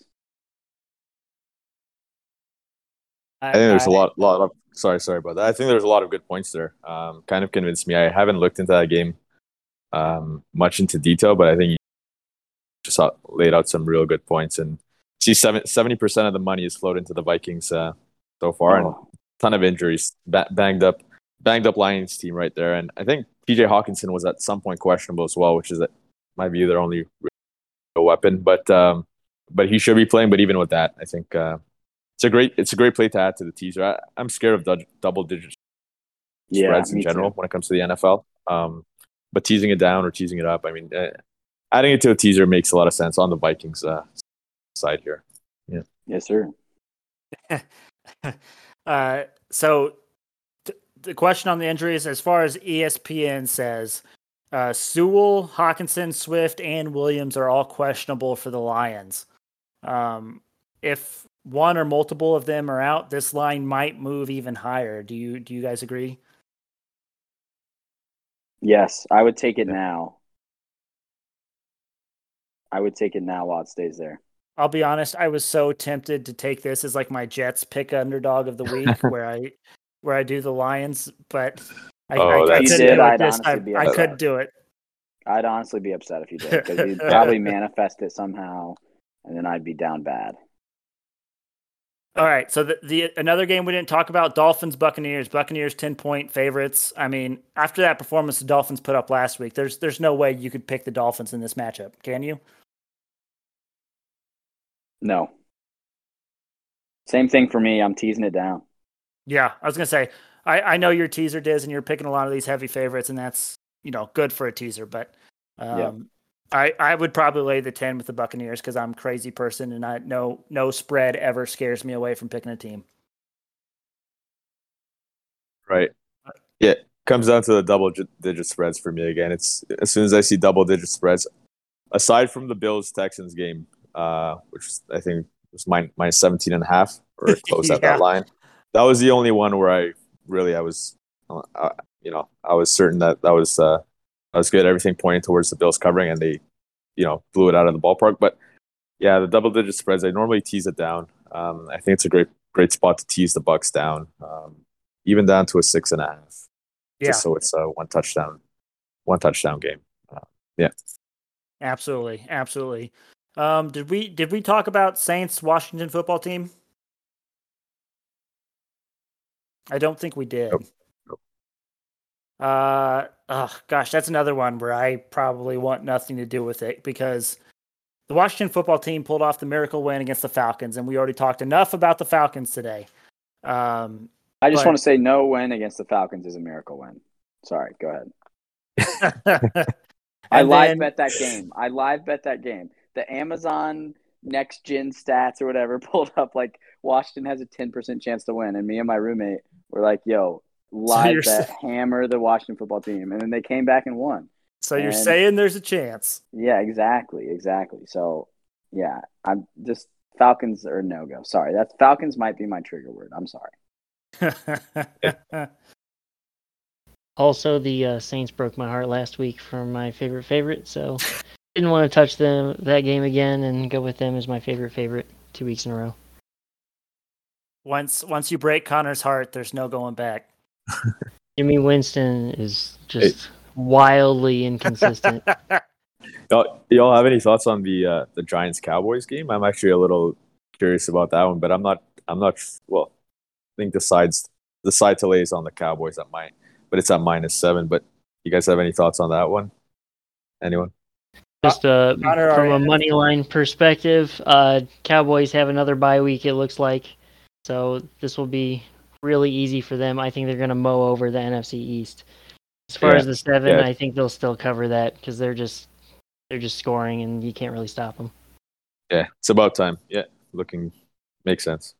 I think there's a lot of sorry about that. I think there's a lot of good points there. Kind of convinced me. I haven't looked into that game much into detail, but I think you just laid out some real good points. And see, 70% of the money is flowed into the Vikings so far, and a ton of injuries, banged up Lions team right there. And I think TJ Hawkinson was at some point questionable as well, which is, in my view, their only real weapon. But he should be playing. But even with that, I think. It's a great play to add to the teaser. I'm scared of double-digit spreads in general when it comes to the NFL. But teasing it down or teasing it up, I mean, adding it to a teaser makes a lot of sense on the Vikings side here. Yeah. Yes, sir. So the question on the injuries, as far as ESPN says, Sewell, Hawkinson, Swift, and Williams are all questionable for the Lions. If one or multiple of them are out, this line might move even higher. Do you guys agree? Yes, I would take it now. I would take it now while it stays there. I'll be honest, I was so tempted to take this as like my Jets pick underdog of the week where I do the Lions, but I couldn't do it. I'd honestly be upset if you did, because you'd probably manifest it somehow, and then I'd be down bad. All right, so the another game we didn't talk about, Dolphins-Buccaneers. Buccaneers 10-point favorites. I mean, after that performance the Dolphins put up last week, there's no way you could pick the Dolphins in this matchup, can you? No. Same thing for me. I'm teasing it down. Yeah, I was going to say, I know your teaser, Diz, and you're picking a lot of these heavy favorites, and that's, good for a teaser, but I would probably lay the 10 with the Buccaneers because I'm a crazy person, and no spread ever scares me away from picking a team. Right. Yeah, comes down to the double-digit spreads for me again. It's as soon as I see double-digit spreads, aside from the Bills-Texans game, which I think was minus 17.5 or close at that line. That was the only one where I was certain that was good. Everything pointed towards the Bills covering, and they, blew it out of the ballpark. But yeah, the double-digit spreads, I normally tease it down. I think it's a great great spot to tease the Bucks down, even down to a 6.5. Yeah, Just so it's a one touchdown game. Yeah, absolutely. Did we talk about Saints Washington football team? I don't think we did. Nope. Gosh, that's another one where I probably want nothing to do with it because the Washington football team pulled off the miracle win against the Falcons, and we already talked enough about the Falcons today. I just want to say no win against the Falcons is a miracle win. Sorry, go ahead. I live bet that game. The Amazon Next Gen Stats or whatever pulled up like Washington has a 10% chance to win, and me and my roommate were like, "Yo, live bet, hammer the Washington football team," and then they came back and won. So you're saying there's a chance? Yeah, exactly. So yeah, I'm just Falcons or no go. Sorry, that's Falcons might be my trigger word. I'm sorry. Also, the Saints broke my heart last week for my favorite, so didn't want to touch that game again and go with them as my favorite 2 weeks in a row. Once you break Connor's heart, there's no going back. Jimmy Winston is just wildly inconsistent. Y'all have any thoughts on the Giants Cowboys game? I'm actually a little curious about that one, but I'm not. Well, I think the side to lay is on the Cowboys but it's at -7. But you guys have any thoughts on that one? Anyone? Just from a money line perspective, Cowboys have another bye week, it looks like. So this will be really easy for them. I think they're going to mow over the NFC East. As far as the 7, I think they'll still cover that because they're just scoring and you can't really stop them. Yeah, it's about time. Yeah, makes sense.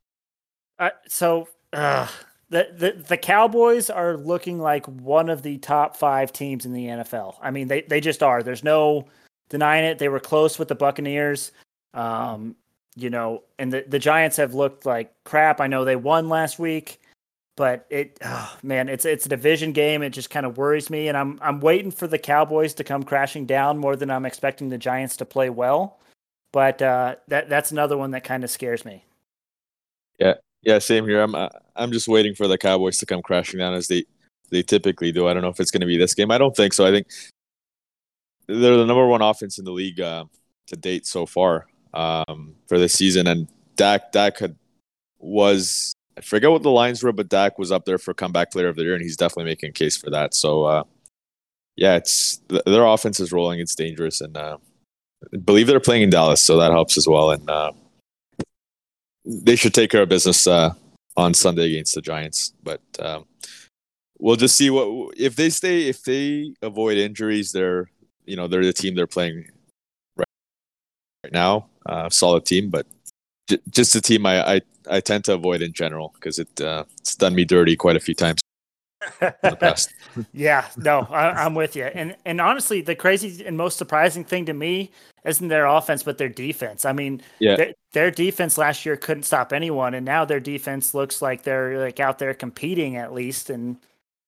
The Cowboys are looking like one of the top 5 teams in the NFL. I mean, they just are. There's no denying it. They were close with the Buccaneers. And the Giants have looked like crap. I know they won last week, but it's a division game. It just kind of worries me, and I'm waiting for the Cowboys to come crashing down more than I'm expecting the Giants to play well. But that's another one that kind of scares me. Yeah, same here. I'm just waiting for the Cowboys to come crashing down as they typically do. I don't know if it's going to be this game. I don't think so. I think they're the number 1 offense in the league to date so far for this season. And Dak was, I forget what the lines were, but Dak was up there for comeback player of the year, and he's definitely making a case for that. So it's their offense is rolling. It's dangerous, and I believe they're playing in Dallas, so that helps as well. And they should take care of business on Sunday against the Giants. But we'll just see if they avoid injuries. They're the team they're playing right now. Solid team, but just a team I tend to avoid in general because it's done me dirty quite a few times in the past. Yeah, no, I'm with you. And honestly, the crazy and most surprising thing to me isn't their offense, but their defense. I mean, their defense last year couldn't stop anyone, and now their defense looks like they're like out there competing at least. And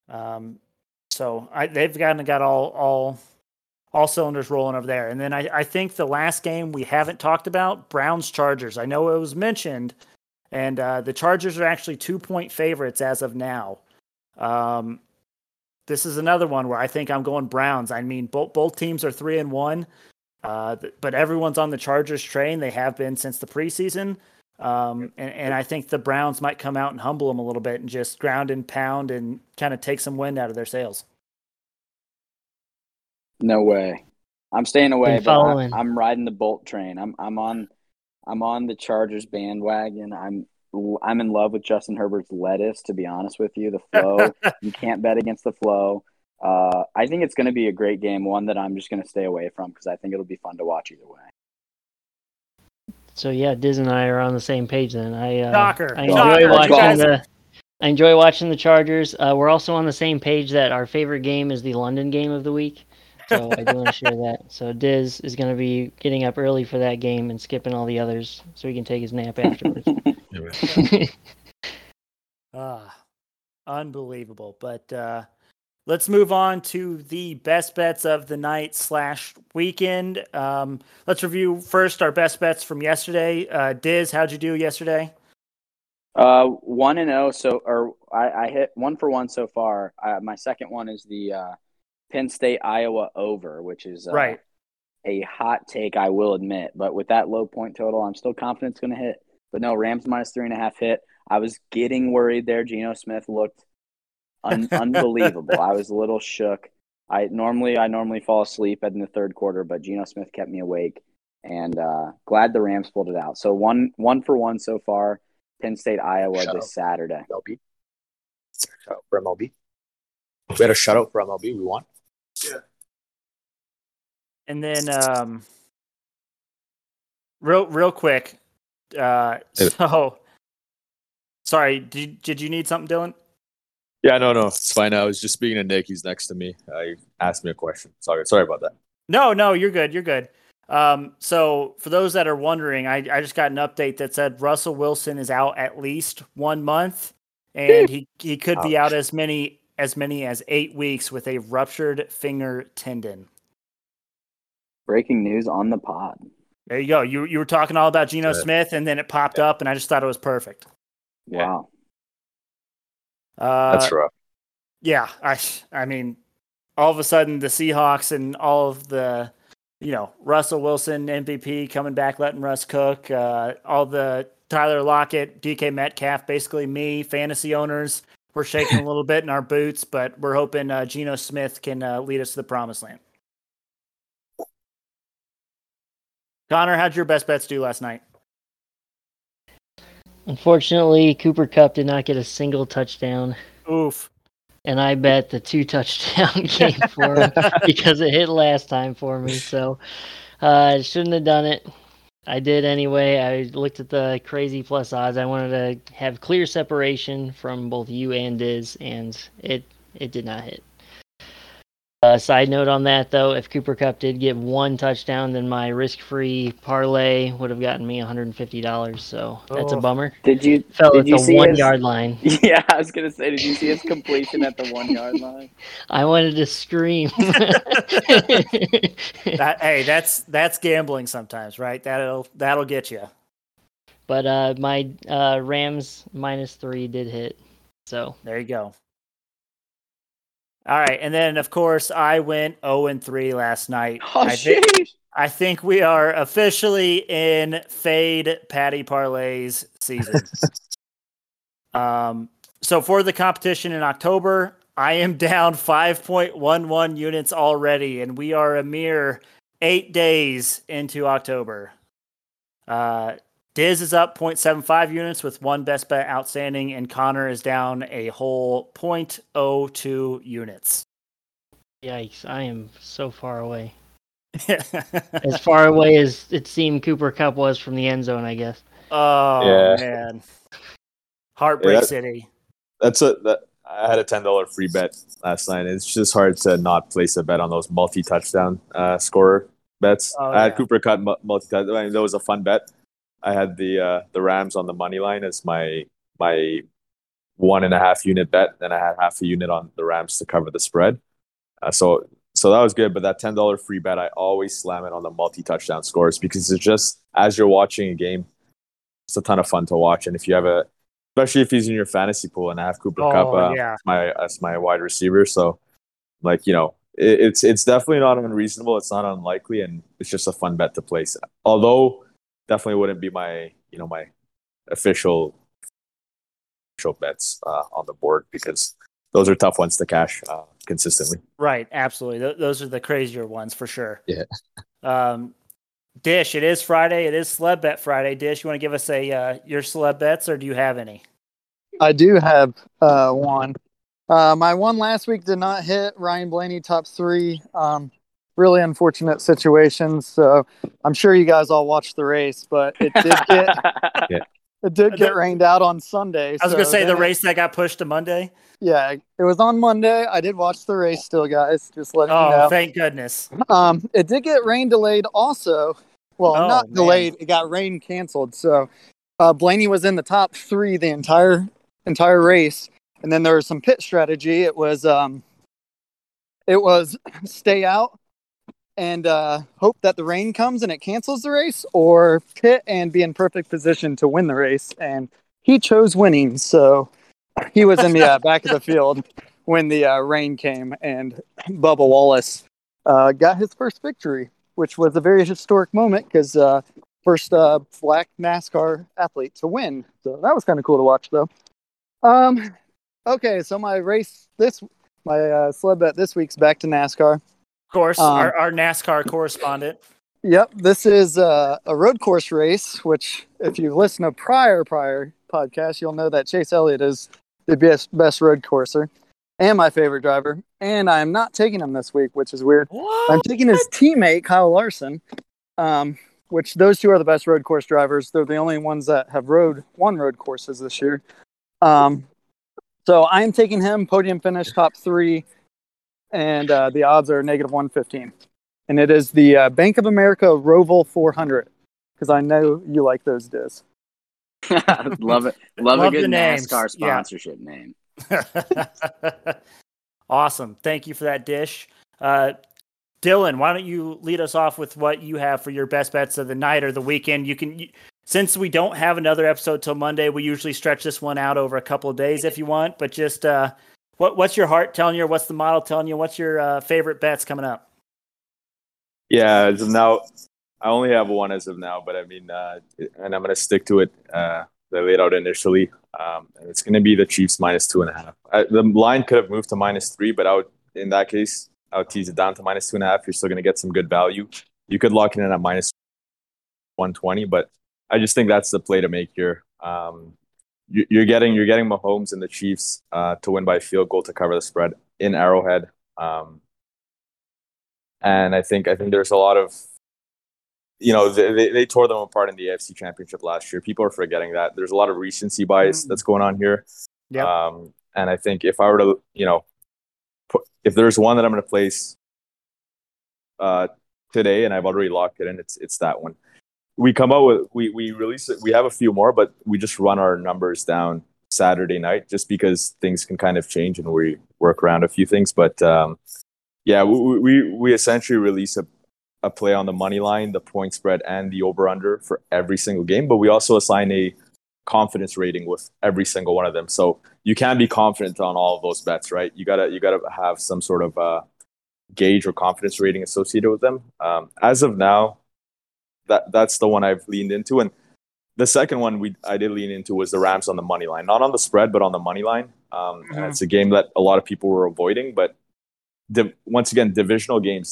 so they've got all cylinders rolling over there. And then I think the last game we haven't talked about, Browns-Chargers. I know it was mentioned, and the Chargers are actually 2-point favorites as of now. This is another one where I think I'm going Browns. I mean, both teams are 3-1, but everyone's on the Chargers train. They have been since the preseason. And I think the Browns might come out and humble them a little bit and just ground and pound and kind of take some wind out of their sails. No way. I'm staying away, but I'm riding the Bolt train. I'm on the Chargers bandwagon. I'm in love with Justin Herbert's lettuce, to be honest with you. The flow, you can't bet against the flow. I think it's going to be a great game, one that I'm just going to stay away from because I think it'll be fun to watch either way. So yeah, Diz and I are on the same page then. Shocker. I enjoy watching the Chargers. We're also on the same page that our favorite game is the London game of the week. So I do want to share that. So Diz is going to be getting up early for that game and skipping all the others so he can take his nap afterwards. Unbelievable. But let's move on to the best bets of the night / weekend. Let's review first our best bets from yesterday. Diz, how'd you do yesterday? 1-0. I hit 1-for-1 so far. My second one is the Penn State Iowa over, which is Right. a hot take, I will admit. But with that low point total, I'm still confident it's going to hit. But no, Rams -3.5 hit. I was getting worried there. Geno Smith looked unbelievable. I was a little shook. I normally fall asleep in the third quarter, but Geno Smith kept me awake. And glad the Rams pulled it out. So 1-for-1 so far. Penn State Iowa this Saturday. MLB. Shout out for MLB. We had a shutout for MLB. We won. Yeah. And then real quick. So sorry, did you need something, Dylan? Yeah, no, it's fine. I was just speaking to Nick. He's next to me. He asked me a question. Sorry about that. No, you're good. You're good. So for those that are wondering, I just got an update that said Russell Wilson is out at least 1 month, and he could be out as many as 8 weeks with a ruptured finger tendon. Breaking news on the pod. There you go. You were talking all about Geno Smith, and then it popped up, and I just thought it was perfect. Wow. That's rough. Yeah, I mean, all of a sudden the Seahawks and all of the, Russell Wilson MVP coming back, letting Russ cook, all the Tyler Lockett, DK Metcalf, basically me, fantasy owners, we're shaking a little bit in our boots, but we're hoping Geno Smith can lead us to the promised land. Connor, how'd your best bets do last night? Unfortunately, Cooper Kupp did not get a single touchdown. Oof. And I bet the 2 touchdown game for him because it hit last time for me. So I shouldn't have done it. I did anyway. I looked at the crazy plus odds. I wanted to have clear separation from both you and Diz, and it did not hit. Side note on that, though, if Cooper Kupp did get 1 touchdown, then my risk-free parlay would have gotten me $150. So that's a bummer. Did you see 1 yard line? Yeah, I was gonna say, did you see his completion at the 1 yard line? I wanted to scream. That's gambling sometimes, right? That'll get you. But my Rams -3 did hit. So there you go. All right, and then of course I went 0-3 last night. Oh, I think we are officially in fade Patty parlays season. So for the competition in October, I am down 5.11 units already, and we are a mere 8 days into October. Diz is up 0.75 units with 1 best bet outstanding, and Connor is down a whole 0.02 units. Yikes, I am so far away. As far away as it seemed Cooper Kupp was from the end zone, I guess. Oh, man. Heartbreak City. I had a $10 free bet last night. It's just hard to not place a bet on those multi-touchdown scorer bets. I had Cooper Kupp multi-touchdown. I mean, that was a fun bet. I had the Rams on the money line as my 1.5 unit bet. Then I had half a unit on the Rams to cover the spread. So that was good. But that $10 free bet, I always slam it on the multi-touchdown scores because it's just, as you're watching a game, it's a ton of fun to watch. And if you have especially if he's in your fantasy pool, and I have Cooper Kupp as my wide receiver. So it's definitely not unreasonable. It's not unlikely. And it's just a fun bet to place. Although definitely wouldn't be my official bets on the board because those are tough ones to cash consistently. Right, absolutely. Those are the crazier ones for sure. Yeah. Dish, it is Friday. It is Celeb Bet Friday. Dish, you want to give us your celeb bets, or do you have any? I do have one. My one last week did not hit. Ryan Blaney top 3. Really unfortunate situations. So I'm sure you guys all watched the race, but it did get rained out on Sunday. I was going to say the race that got pushed to Monday. Yeah, it was on Monday. I did watch the race still, guys. Just letting you know. Oh, thank goodness. It did get rain delayed also. Well, not delayed. It got rain canceled. So Blaney was in the top 3 the entire race. And then there was some pit strategy. It was stay out and hope that the rain comes and it cancels the race, or pit and be in perfect position to win the race. And he chose winning, so he was in the back of the field when the rain came, and Bubba Wallace got his first victory, which was a very historic moment because first black NASCAR athlete to win. So that was kind of cool to watch, though. Okay, so my sled bet this week's back to NASCAR. Of course, our NASCAR correspondent. Yep, this is a road course race, which if you listen to prior podcasts, you'll know that Chase Elliott is the best road courser and my favorite driver. And I'm not taking him this week, which is weird. What? I'm taking his teammate, Kyle Larson, which those two are the best road course drivers. They're the only ones that have won road courses this year. So I'm taking him, podium finish, top 3, and the odds are -115. And it is the Bank of America Roval 400, because I know you like those Diz. Love it. Love a the good names. NASCAR sponsorship name. Awesome. Thank you for that, Dish. Dylan, why don't you lead us off with what you have for your best bets of the night or the weekend? Since we don't have another episode till Monday, we usually stretch this one out over a couple of days if you want. But just what's your heart telling you? What's the model telling you? What's your favorite bets coming up? Yeah, as of now, I only have one as of now, but I mean, and I'm going to stick to it that I laid out initially. And it's going to be the Chiefs -2.5. The line could have moved to -3, but in that case, I would tease it down to -2.5. You're still going to get some good value. You could lock it in at -120, but I just think that's the play to make here. You're getting Mahomes and the Chiefs to win by field goal to cover the spread in Arrowhead. And I think there's a lot of, they tore them apart in the AFC Championship last year. People are forgetting that. There's a lot of recency bias that's going on here. Yeah. And I think if I were to, if there's one that I'm going to place today, and I've already locked it in, it's that one. We come out with, we release it. We have a few more, but we just run our numbers down Saturday night just because things can kind of change and we work around a few things. But yeah, we essentially release a play on the money line, the point spread, and the over/under for every single game. But we also assign a confidence rating with every single one of them. So you can be confident on all of those bets, right? You gotta have some sort of gauge or confidence rating associated with them. As of now, that's the one I've leaned into. And the second one I did lean into was the Rams on the money line, not on the spread, but on the money line. And it's a game that a lot of people were avoiding, but once again, divisional games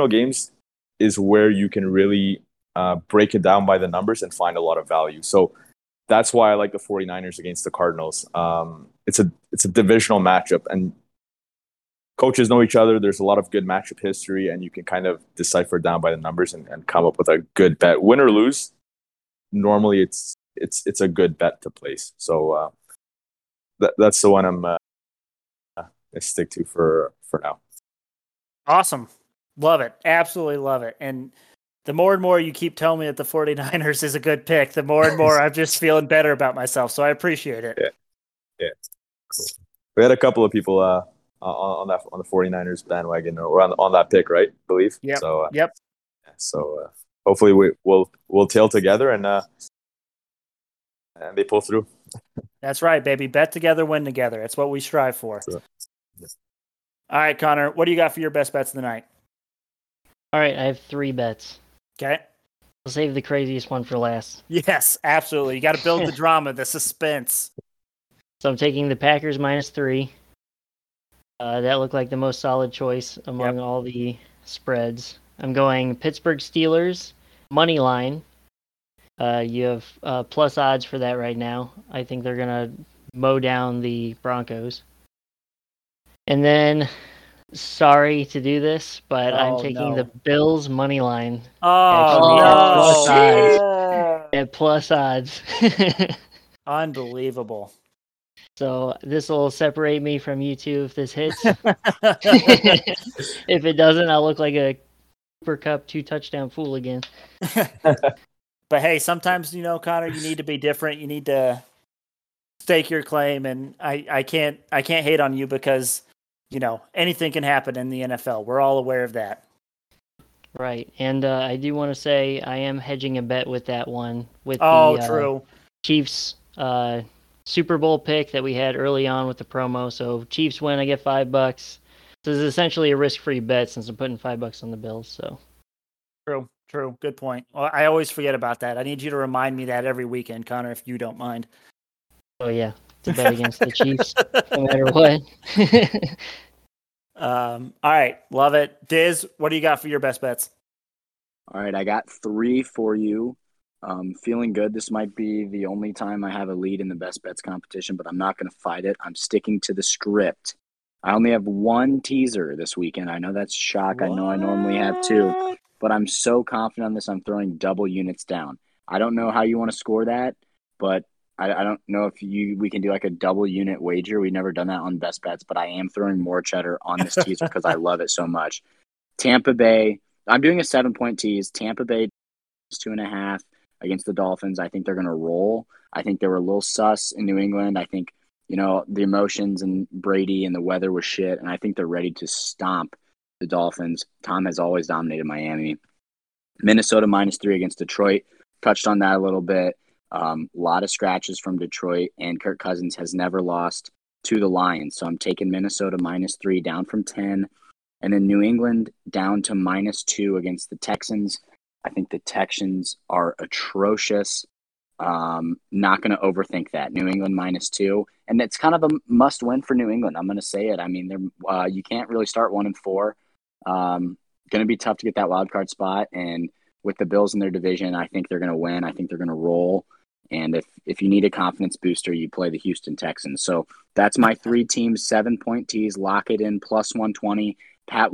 is where you can really break it down by the numbers and find a lot of value. So that's why I like the 49ers against the Cardinals. It's a divisional matchup, and coaches know each other. There's a lot of good matchup history, and you can kind of decipher it down by the numbers and come up with a good bet. Win or lose, normally it's a good bet to place. So that's the one I'm going to stick to for now. Awesome. Love it. Absolutely love it. And the more and more you keep telling me that the 49ers is a good pick, the more and more I'm just feeling better about myself. So I appreciate it. Yeah. Cool. We had a couple of people on the 49ers bandwagon or on that pick, right? I believe. Yep. So, yep. So hopefully we'll tail together and they pull through. That's right, baby. Bet together, win together. That's what we strive for. So, All right, Connor, what do you got for your best bets of the night? All right, I have 3 bets. Okay. I'll save the craziest one for last. Yes, absolutely. You got to build the drama, the suspense. So I'm taking the Packers -3. That looked like the most solid choice among all the spreads. I'm going Pittsburgh Steelers money line. You have plus odds for that right now. I think they're going to mow down the Broncos. And then, sorry to do this, but I'm taking the Bills money line. At plus odds. Unbelievable. So this will separate me from you two if this hits. If it doesn't, I'll look like a Cooper Cup 2-touchdown fool again. But hey, sometimes, Connor, you need to be different. You need to stake your claim, and I can't hate on you because anything can happen in the NFL. We're all aware of that. Right, and I do want to say I am hedging a bet with that one with true. Chiefs Super Bowl pick that we had early on with the promo. So Chiefs win, I get $5. So this is essentially a risk-free bet since I'm putting $5 on the Bills. So True. Good point. Well, I always forget about that. I need you to remind me that every weekend, Connor, if you don't mind. oh yeah, to bet against the Chiefs no matter what. All right, love it. Diz, what do you got for your best bets? All right, I got 3 for you. Feeling good. This might be the only time I have a lead in the best bets competition, but I'm not going to fight it. I'm sticking to the script. I only have 1 teaser this weekend. I know that's a shock. I know I normally have 2, but I'm so confident on this. I'm throwing double units down. I don't know how you want to score that, but I don't know if we can do like a double unit wager. We've never done that on best bets, but I am throwing more cheddar on this teaser because I love it so much. Tampa Bay. I'm doing a 7-point tease. Tampa Bay is 2.5 against the Dolphins. I think they're going to roll. I think they were a little sus in New England. I think, the emotions and Brady and the weather was shit, and I think they're ready to stomp the Dolphins. Tom has always dominated Miami. Minnesota -3 against Detroit. Touched on that a little bit. A lot of scratches from Detroit, and Kirk Cousins has never lost to the Lions. So I'm taking Minnesota -3 down from 10. And then New England down to -2 against the Texans. I think the Texans are atrocious. Not going to overthink that. New England -2. And it's kind of a must win for New England. I'm going to say it. I mean, you can't really start 1-4. Going to be tough to get that wild card spot. And with the Bills in their division, I think they're going to win. I think they're going to roll. And if you need a confidence booster, you play the Houston Texans. So that's my 3 teams, 7-point tease. Lock it in +120. Pat,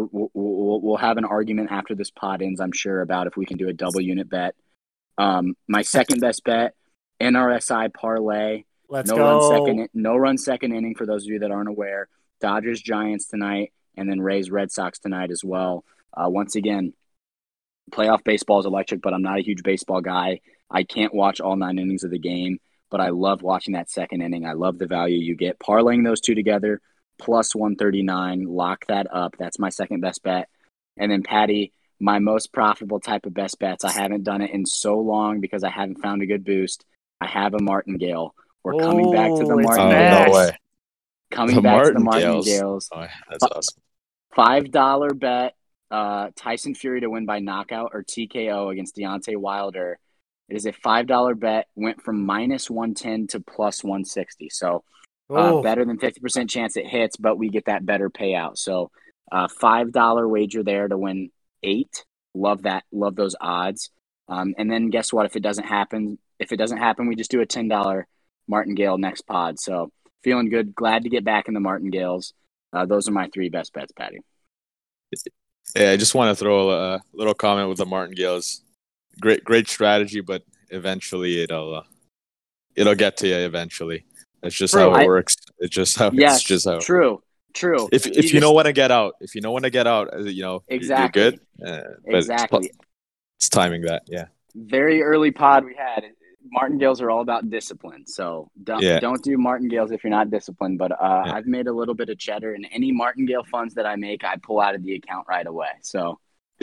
we'll have an argument after this pod ends, I'm sure, about if we can do a double unit bet. My second best bet, NRSI parlay. Let's go. No run second inning for those of you that aren't aware. Dodgers Giants tonight, and then Rays Red Sox tonight as well. Once again, playoff baseball is electric, but I'm not a huge baseball guy. I can't watch all 9 innings of the game, but I love watching that second inning. I love the value you get. Parlaying those two together, +139, lock that up. That's my second best bet. And then, Patty, my most profitable type of best bets. I haven't done it in so long because I haven't found a good boost. I have a martingale. We're coming back to the martingales. No way. Coming back to the martingales. Oh, that's awesome. $5 bet. Tyson Fury to win by knockout or TKO against Deontay Wilder. It is a $5 bet. Went from -110 to +160. So better than 50% chance it hits, but we get that better payout. So $5 wager there to win 8. Love that. Love those odds. And then guess what? If it doesn't happen, we just do a $10 martingale next pod. So feeling good. Glad to get back in the martingales. Those are my 3 best bets, Patty. Yeah, I just want to throw a little comment with the martingales. Great strategy, but eventually it'll get to you eventually. That's just how it works. It's just how. True. If you know when to get out, exactly. You're good. Exactly. It's timing that. Yeah. Very early pod we had. Martingales are all about discipline. So don't do martingales if you're not disciplined. But I've made a little bit of cheddar, and any martingale funds that I make, I pull out of the account right away. So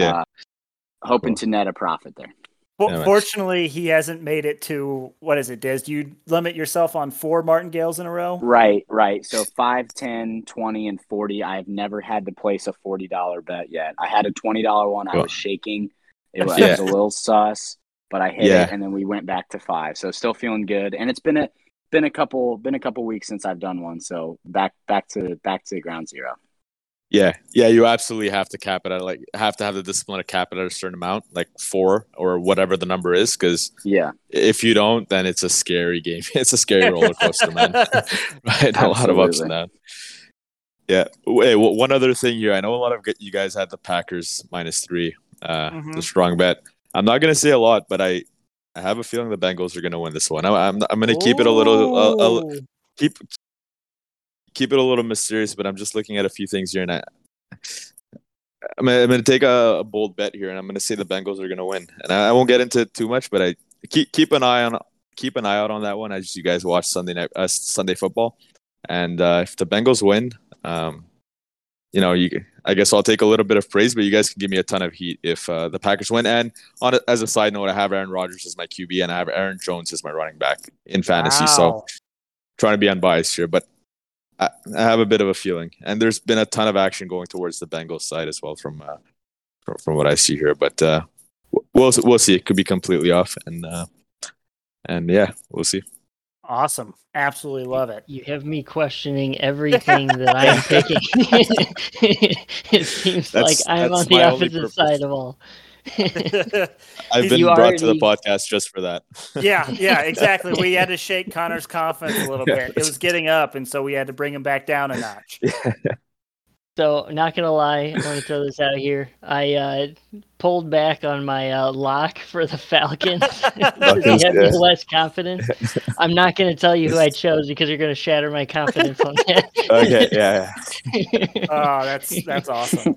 hoping to net a profit there. Well, fortunately, he hasn't made it to, what is it, Diz? Do you limit yourself on 4 martingales in a row? Right. So 5, 10, 20, and 40. I have never had to place a $40 bet yet. I had a $20 one. I was shaking. It was a little sus, but I hit it, and then we went back to 5. So still feeling good. And it's been a couple weeks since I've done one. So back to ground zero. Yeah, you absolutely have to cap it at have to have the discipline to cap it at a certain amount, like 4 or whatever the number is, because if you don't, then it's a scary game. It's a scary roller coaster, man. Right, a lot of ups and downs. Yeah. Wait, one other thing here. I know a lot of you guys had the Packers -3, the strong bet. I'm not gonna say a lot, but I have a feeling the Bengals are gonna win this one. I'm gonna keep it a little keep it a little mysterious, but I'm just looking at a few things here, and I'm going to take a bold bet here, and I'm going to say the Bengals are going to win. And I won't get into it too much, but I keep an eye out on that one as you guys watch Sunday football. And if the Bengals win, I guess I'll take a little bit of praise, but you guys can give me a ton of heat if the Packers win. And as a side note, I have Aaron Rodgers as my QB, and I have Aaron Jones as my running back in fantasy. Wow. So trying to be unbiased here, but I have a bit of a feeling, and there's been a ton of action going towards the Bengals side as well from what I see here. But we'll see. It could be completely off, and yeah, we'll see. Awesome. Absolutely love it. You have me questioning everything that I'm picking. It seems like I'm on the opposite side of all. I've been brought to the podcast just for that. Yeah, exactly. We had to shake Connor's confidence a little bit. It was getting up, and so we had to bring him back down a notch. So, not gonna lie, I want to throw this out here. I pulled back on my lock for the Falcons. They have me less confidence. I'm not gonna tell you who I chose because you're gonna shatter my confidence on that. Okay, yeah. Oh, that's awesome.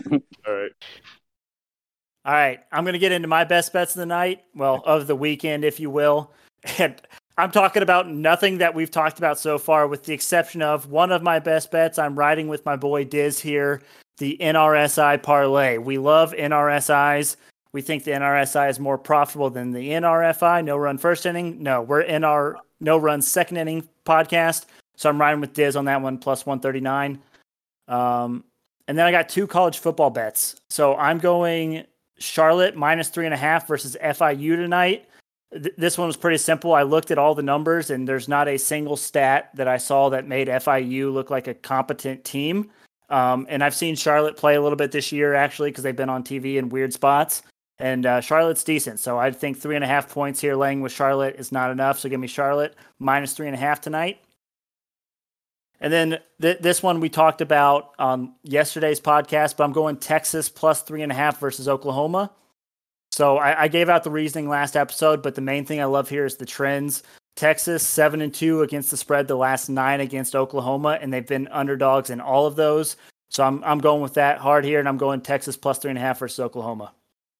All right, I'm going to get into my best bets of the night, of the weekend, if you will. And I'm talking about nothing that we've talked about so far, with the exception of one of my best bets. I'm riding with my boy Diz here, the NRSI parlay. We love NRSIs. We think the NRSI is more profitable than the NRFI, no run first inning. No, we're in our no run second inning podcast. So I'm riding with Diz on that one, plus 139. And then I got 2 college football bets. So I'm going Charlotte minus 3.5 versus FIU tonight. This one was pretty simple. I looked at all the numbers, and there's not a single stat that I saw that made FIU look like a competent team. And I've seen Charlotte play a little bit this year, actually, because they've been on TV in weird spots. And Charlotte's decent. So I think 3.5 points here laying with Charlotte is not enough. So give me Charlotte minus 3.5 tonight. And then this one we talked about on yesterday's podcast, but I'm going Texas plus 3.5 versus Oklahoma. So I gave out the reasoning last episode, but the main thing I love here is the trends. Texas 7-2 against the spread the last 9 against Oklahoma, and they've been underdogs in all of those. So I'm going with that hard here, and I'm going Texas plus 3.5 versus Oklahoma.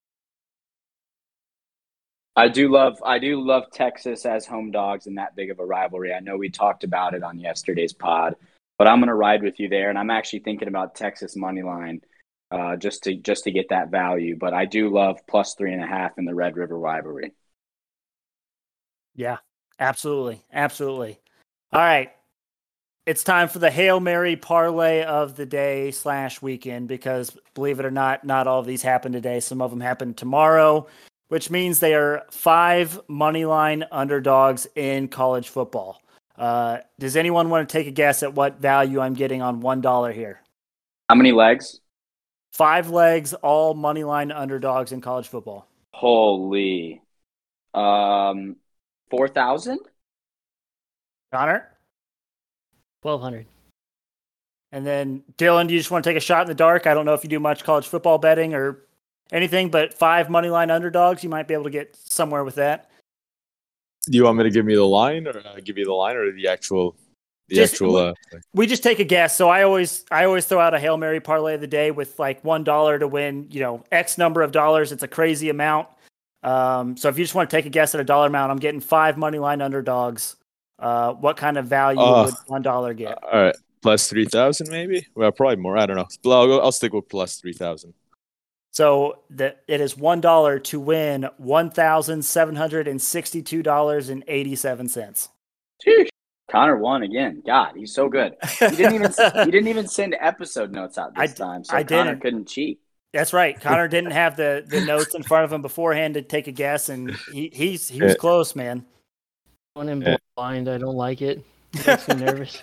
I do love Texas as home dogs in that big of a rivalry. I know we talked about it on yesterday's pod, but I'm going to ride with you there, and I'm actually thinking about Texas money line just to get that value. But I do love plus 3.5 in the Red River rivalry. Yeah, absolutely. All right. It's time for the Hail Mary parlay of the day / weekend, because believe it or not all of these happen today. Some of them happen tomorrow, which means they are 5 moneyline underdogs in college football. Does anyone want to take a guess at what value I'm getting on $1 here? How many legs? 5 legs, all moneyline underdogs in college football. Holy. 4,000? Connor? 1,200. And then Dylan, do you just want to take a shot in the dark? I don't know if you do much college football betting or anything, but 5 moneyline underdogs, you might be able to get somewhere with that. Do you want me to give me the line, or give you the line, or the actual? We just take a guess. So I always throw out a Hail Mary parlay of the day with like $1 to win, X number of dollars. It's a crazy amount. So if you just want to take a guess at a dollar amount, I'm getting 5 moneyline underdogs. What kind of value would $1 get? All right, plus 3,000 maybe. Well, probably more. I don't know. I'll stick with plus 3,000. So it is $1 to win $1,762.87. Connor won again. God, he's so good. He didn't even send episode notes out this time, so Connor couldn't cheat. That's right. Connor didn't have the notes in front of him beforehand to take a guess, and he was close, man. One in blind, I don't like it. It makes me nervous.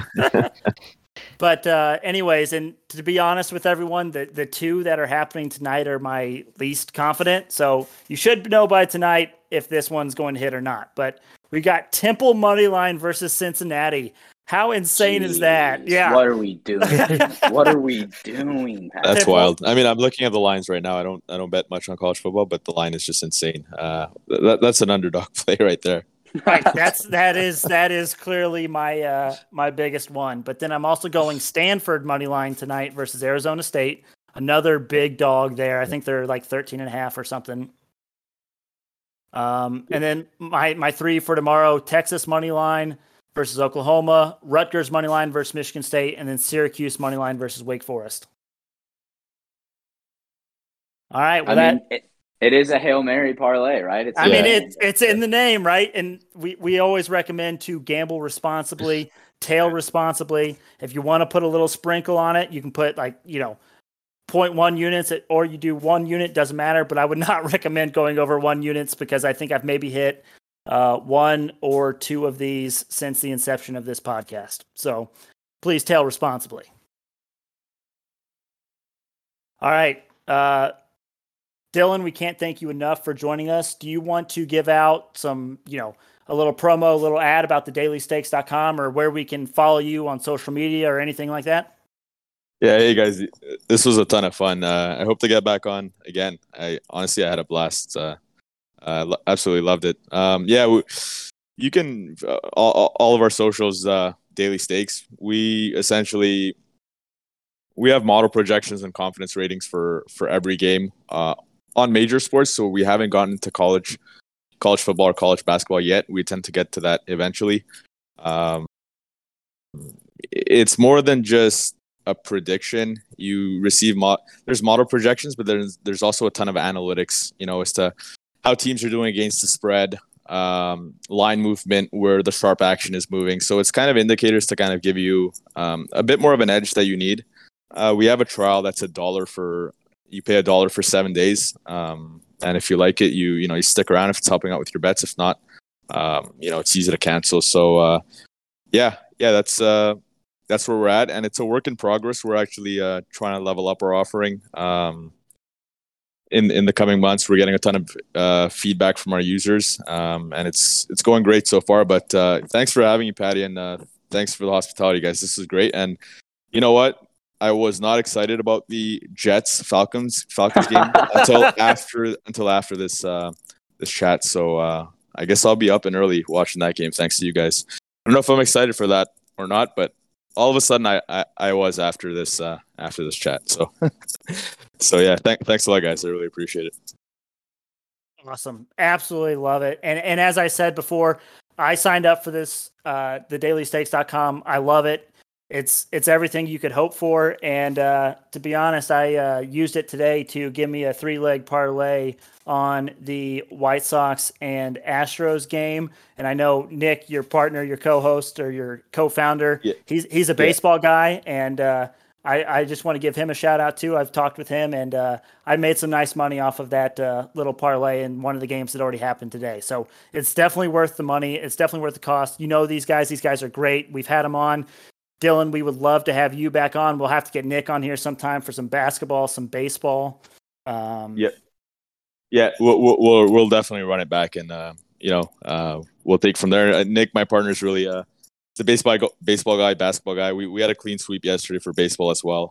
But anyways, and to be honest with everyone, the 2 that are happening tonight are my least confident. So you should know by tonight if this one's going to hit or not. But we got Temple moneyline versus Cincinnati. How insane is that? Yeah. What are we doing? What are we doing? Pat? That's wild. I mean, I'm looking at the lines right now. I don't bet much on college football, but the line is just insane. That's an underdog play right there. Right. That is clearly my biggest one. But then I'm also going Stanford money line tonight versus Arizona State. Another big dog there. I think they're like 13.5 or something. And then my 3 for tomorrow: Texas money line versus Oklahoma, Rutgers money line versus Michigan State, and then Syracuse money line versus Wake Forest. All right. Well, It is a Hail Mary parlay, right? I mean, it's in the name, right? And we always recommend to gamble responsibly, tail responsibly. If you want to put a little sprinkle on it, you can put 0.1 units, or you do 1 unit, doesn't matter. But I would not recommend going over 1 units, because I think I've maybe hit 1 or 2 of these since the inception of this podcast. So please tail responsibly. All right. Dylan, we can't thank you enough for joining us. Do you want to give out some, a little promo, a little ad about the dailystakes.com, or where we can follow you on social media or anything like that? Yeah, hey guys, this was a ton of fun. I hope to get back on again. I had a blast. Absolutely loved it. You can all of our socials, Daily Stakes. We have model projections and confidence ratings for every game on major sports. So we haven't gotten into college football or college basketball yet. We tend to get to that eventually. It's more than just a prediction. You receive there's model projections, but there's also a ton of analytics, as to how teams are doing against the spread, line movement, where the sharp action is moving. So it's kind of indicators to kind of give you a bit more of an edge that you need. We have a trial that's you pay $1 for 7 days. And if you like it, you stick around if it's helping out with your bets. If not, it's easy to cancel. So, that's where we're at. And it's a work in progress. We're actually trying to level up our offering. In the coming months, we're getting a ton of feedback from our users. And it's going great so far, but thanks for having me, Patty. And thanks for the hospitality, guys. This is great. And you know what? I was not excited about the Falcons game until after this chat. So I guess I'll be up and early watching that game. Thanks to you guys. I don't know if I'm excited for that or not, but all of a sudden I was after this chat. So so yeah, thanks a lot, guys. I really appreciate it. Awesome, absolutely love it. And as I said before, I signed up for this the dailystakes.com. I love it. It's everything you could hope for, and to be honest, I used it today to give me a 3-leg parlay on the White Sox and Astros game. And I know Nick, your partner, your co-host, or your co-founder, he's a baseball guy, and I just want to give him a shout out too. I've talked with him, and I made some nice money off of that little parlay in one of the games that already happened today. So it's definitely worth the money. It's definitely worth the cost. These guys. These guys are great. We've had them on. Dylan, we would love to have you back on. We'll have to get Nick on here sometime for some basketball, some baseball. Yeah, we'll definitely run it back, and we'll take from there. Nick, my partner, is really it's a baseball guy, basketball guy. We had a clean sweep yesterday for baseball as well.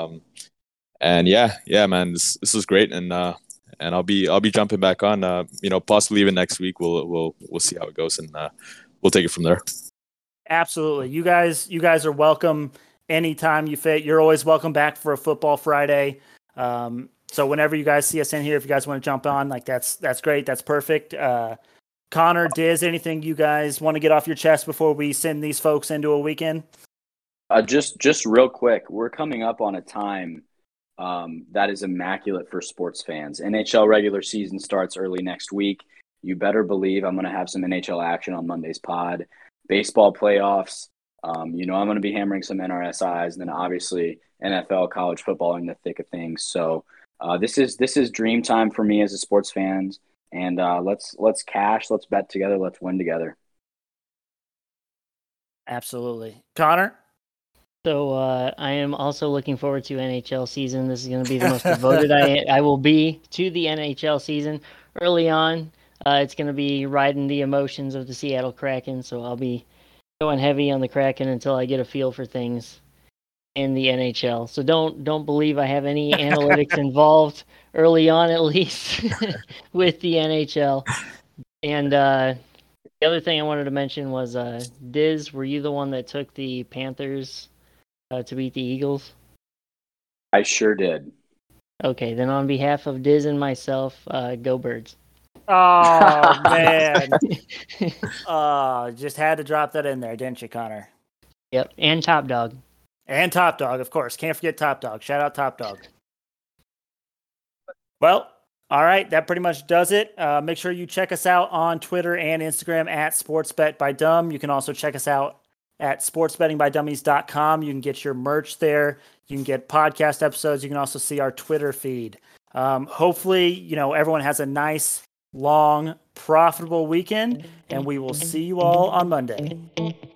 And man, this is great, and I'll be jumping back on. Possibly even next week. We'll see how it goes, and we'll take it from there. Absolutely. You guys are welcome anytime you fit. You're always welcome back for a Football Friday. So whenever you guys see us in here, if you guys want to jump on, that's great. That's perfect. Connor, Diz, anything you guys want to get off your chest before we send these folks into a weekend? Just real quick, we're coming up on a time that is immaculate for sports fans. NHL regular season starts early next week. You better believe I'm going to have some NHL action on Monday's pod. Baseball playoffs. I'm going to be hammering some NRSIs, and then obviously NFL, college football in the thick of things. So this is dream time for me as a sports fan. And let's cash, let's bet together, let's win together. Absolutely, Connor. So I am also looking forward to NHL season. This is going to be the most devoted I will be to the NHL season. Early on, it's going to be riding the emotions of the Seattle Kraken, so I'll be going heavy on the Kraken until I get a feel for things in the NHL. So don't believe I have any analytics involved early on, at least, with the NHL. And the other thing I wanted to mention was, Diz, were you the one that took the Panthers to beat the Eagles? I sure did. Okay, then on behalf of Diz and myself, go Birds. Oh, man. Just had to drop that in there, didn't you, Connor? Yep, and Top Dog. And Top Dog, of course. Can't forget Top Dog. Shout out Top Dog. Well, All right, that pretty much does it. Make sure you check us out on Twitter and Instagram at SportsBetByDumb. You can also check us out at sportsbettingbydummies.com. You can get your merch there. You can get podcast episodes. You can also see our Twitter feed. Hopefully, everyone has a nice, long, profitable weekend, and we will see you all on Monday.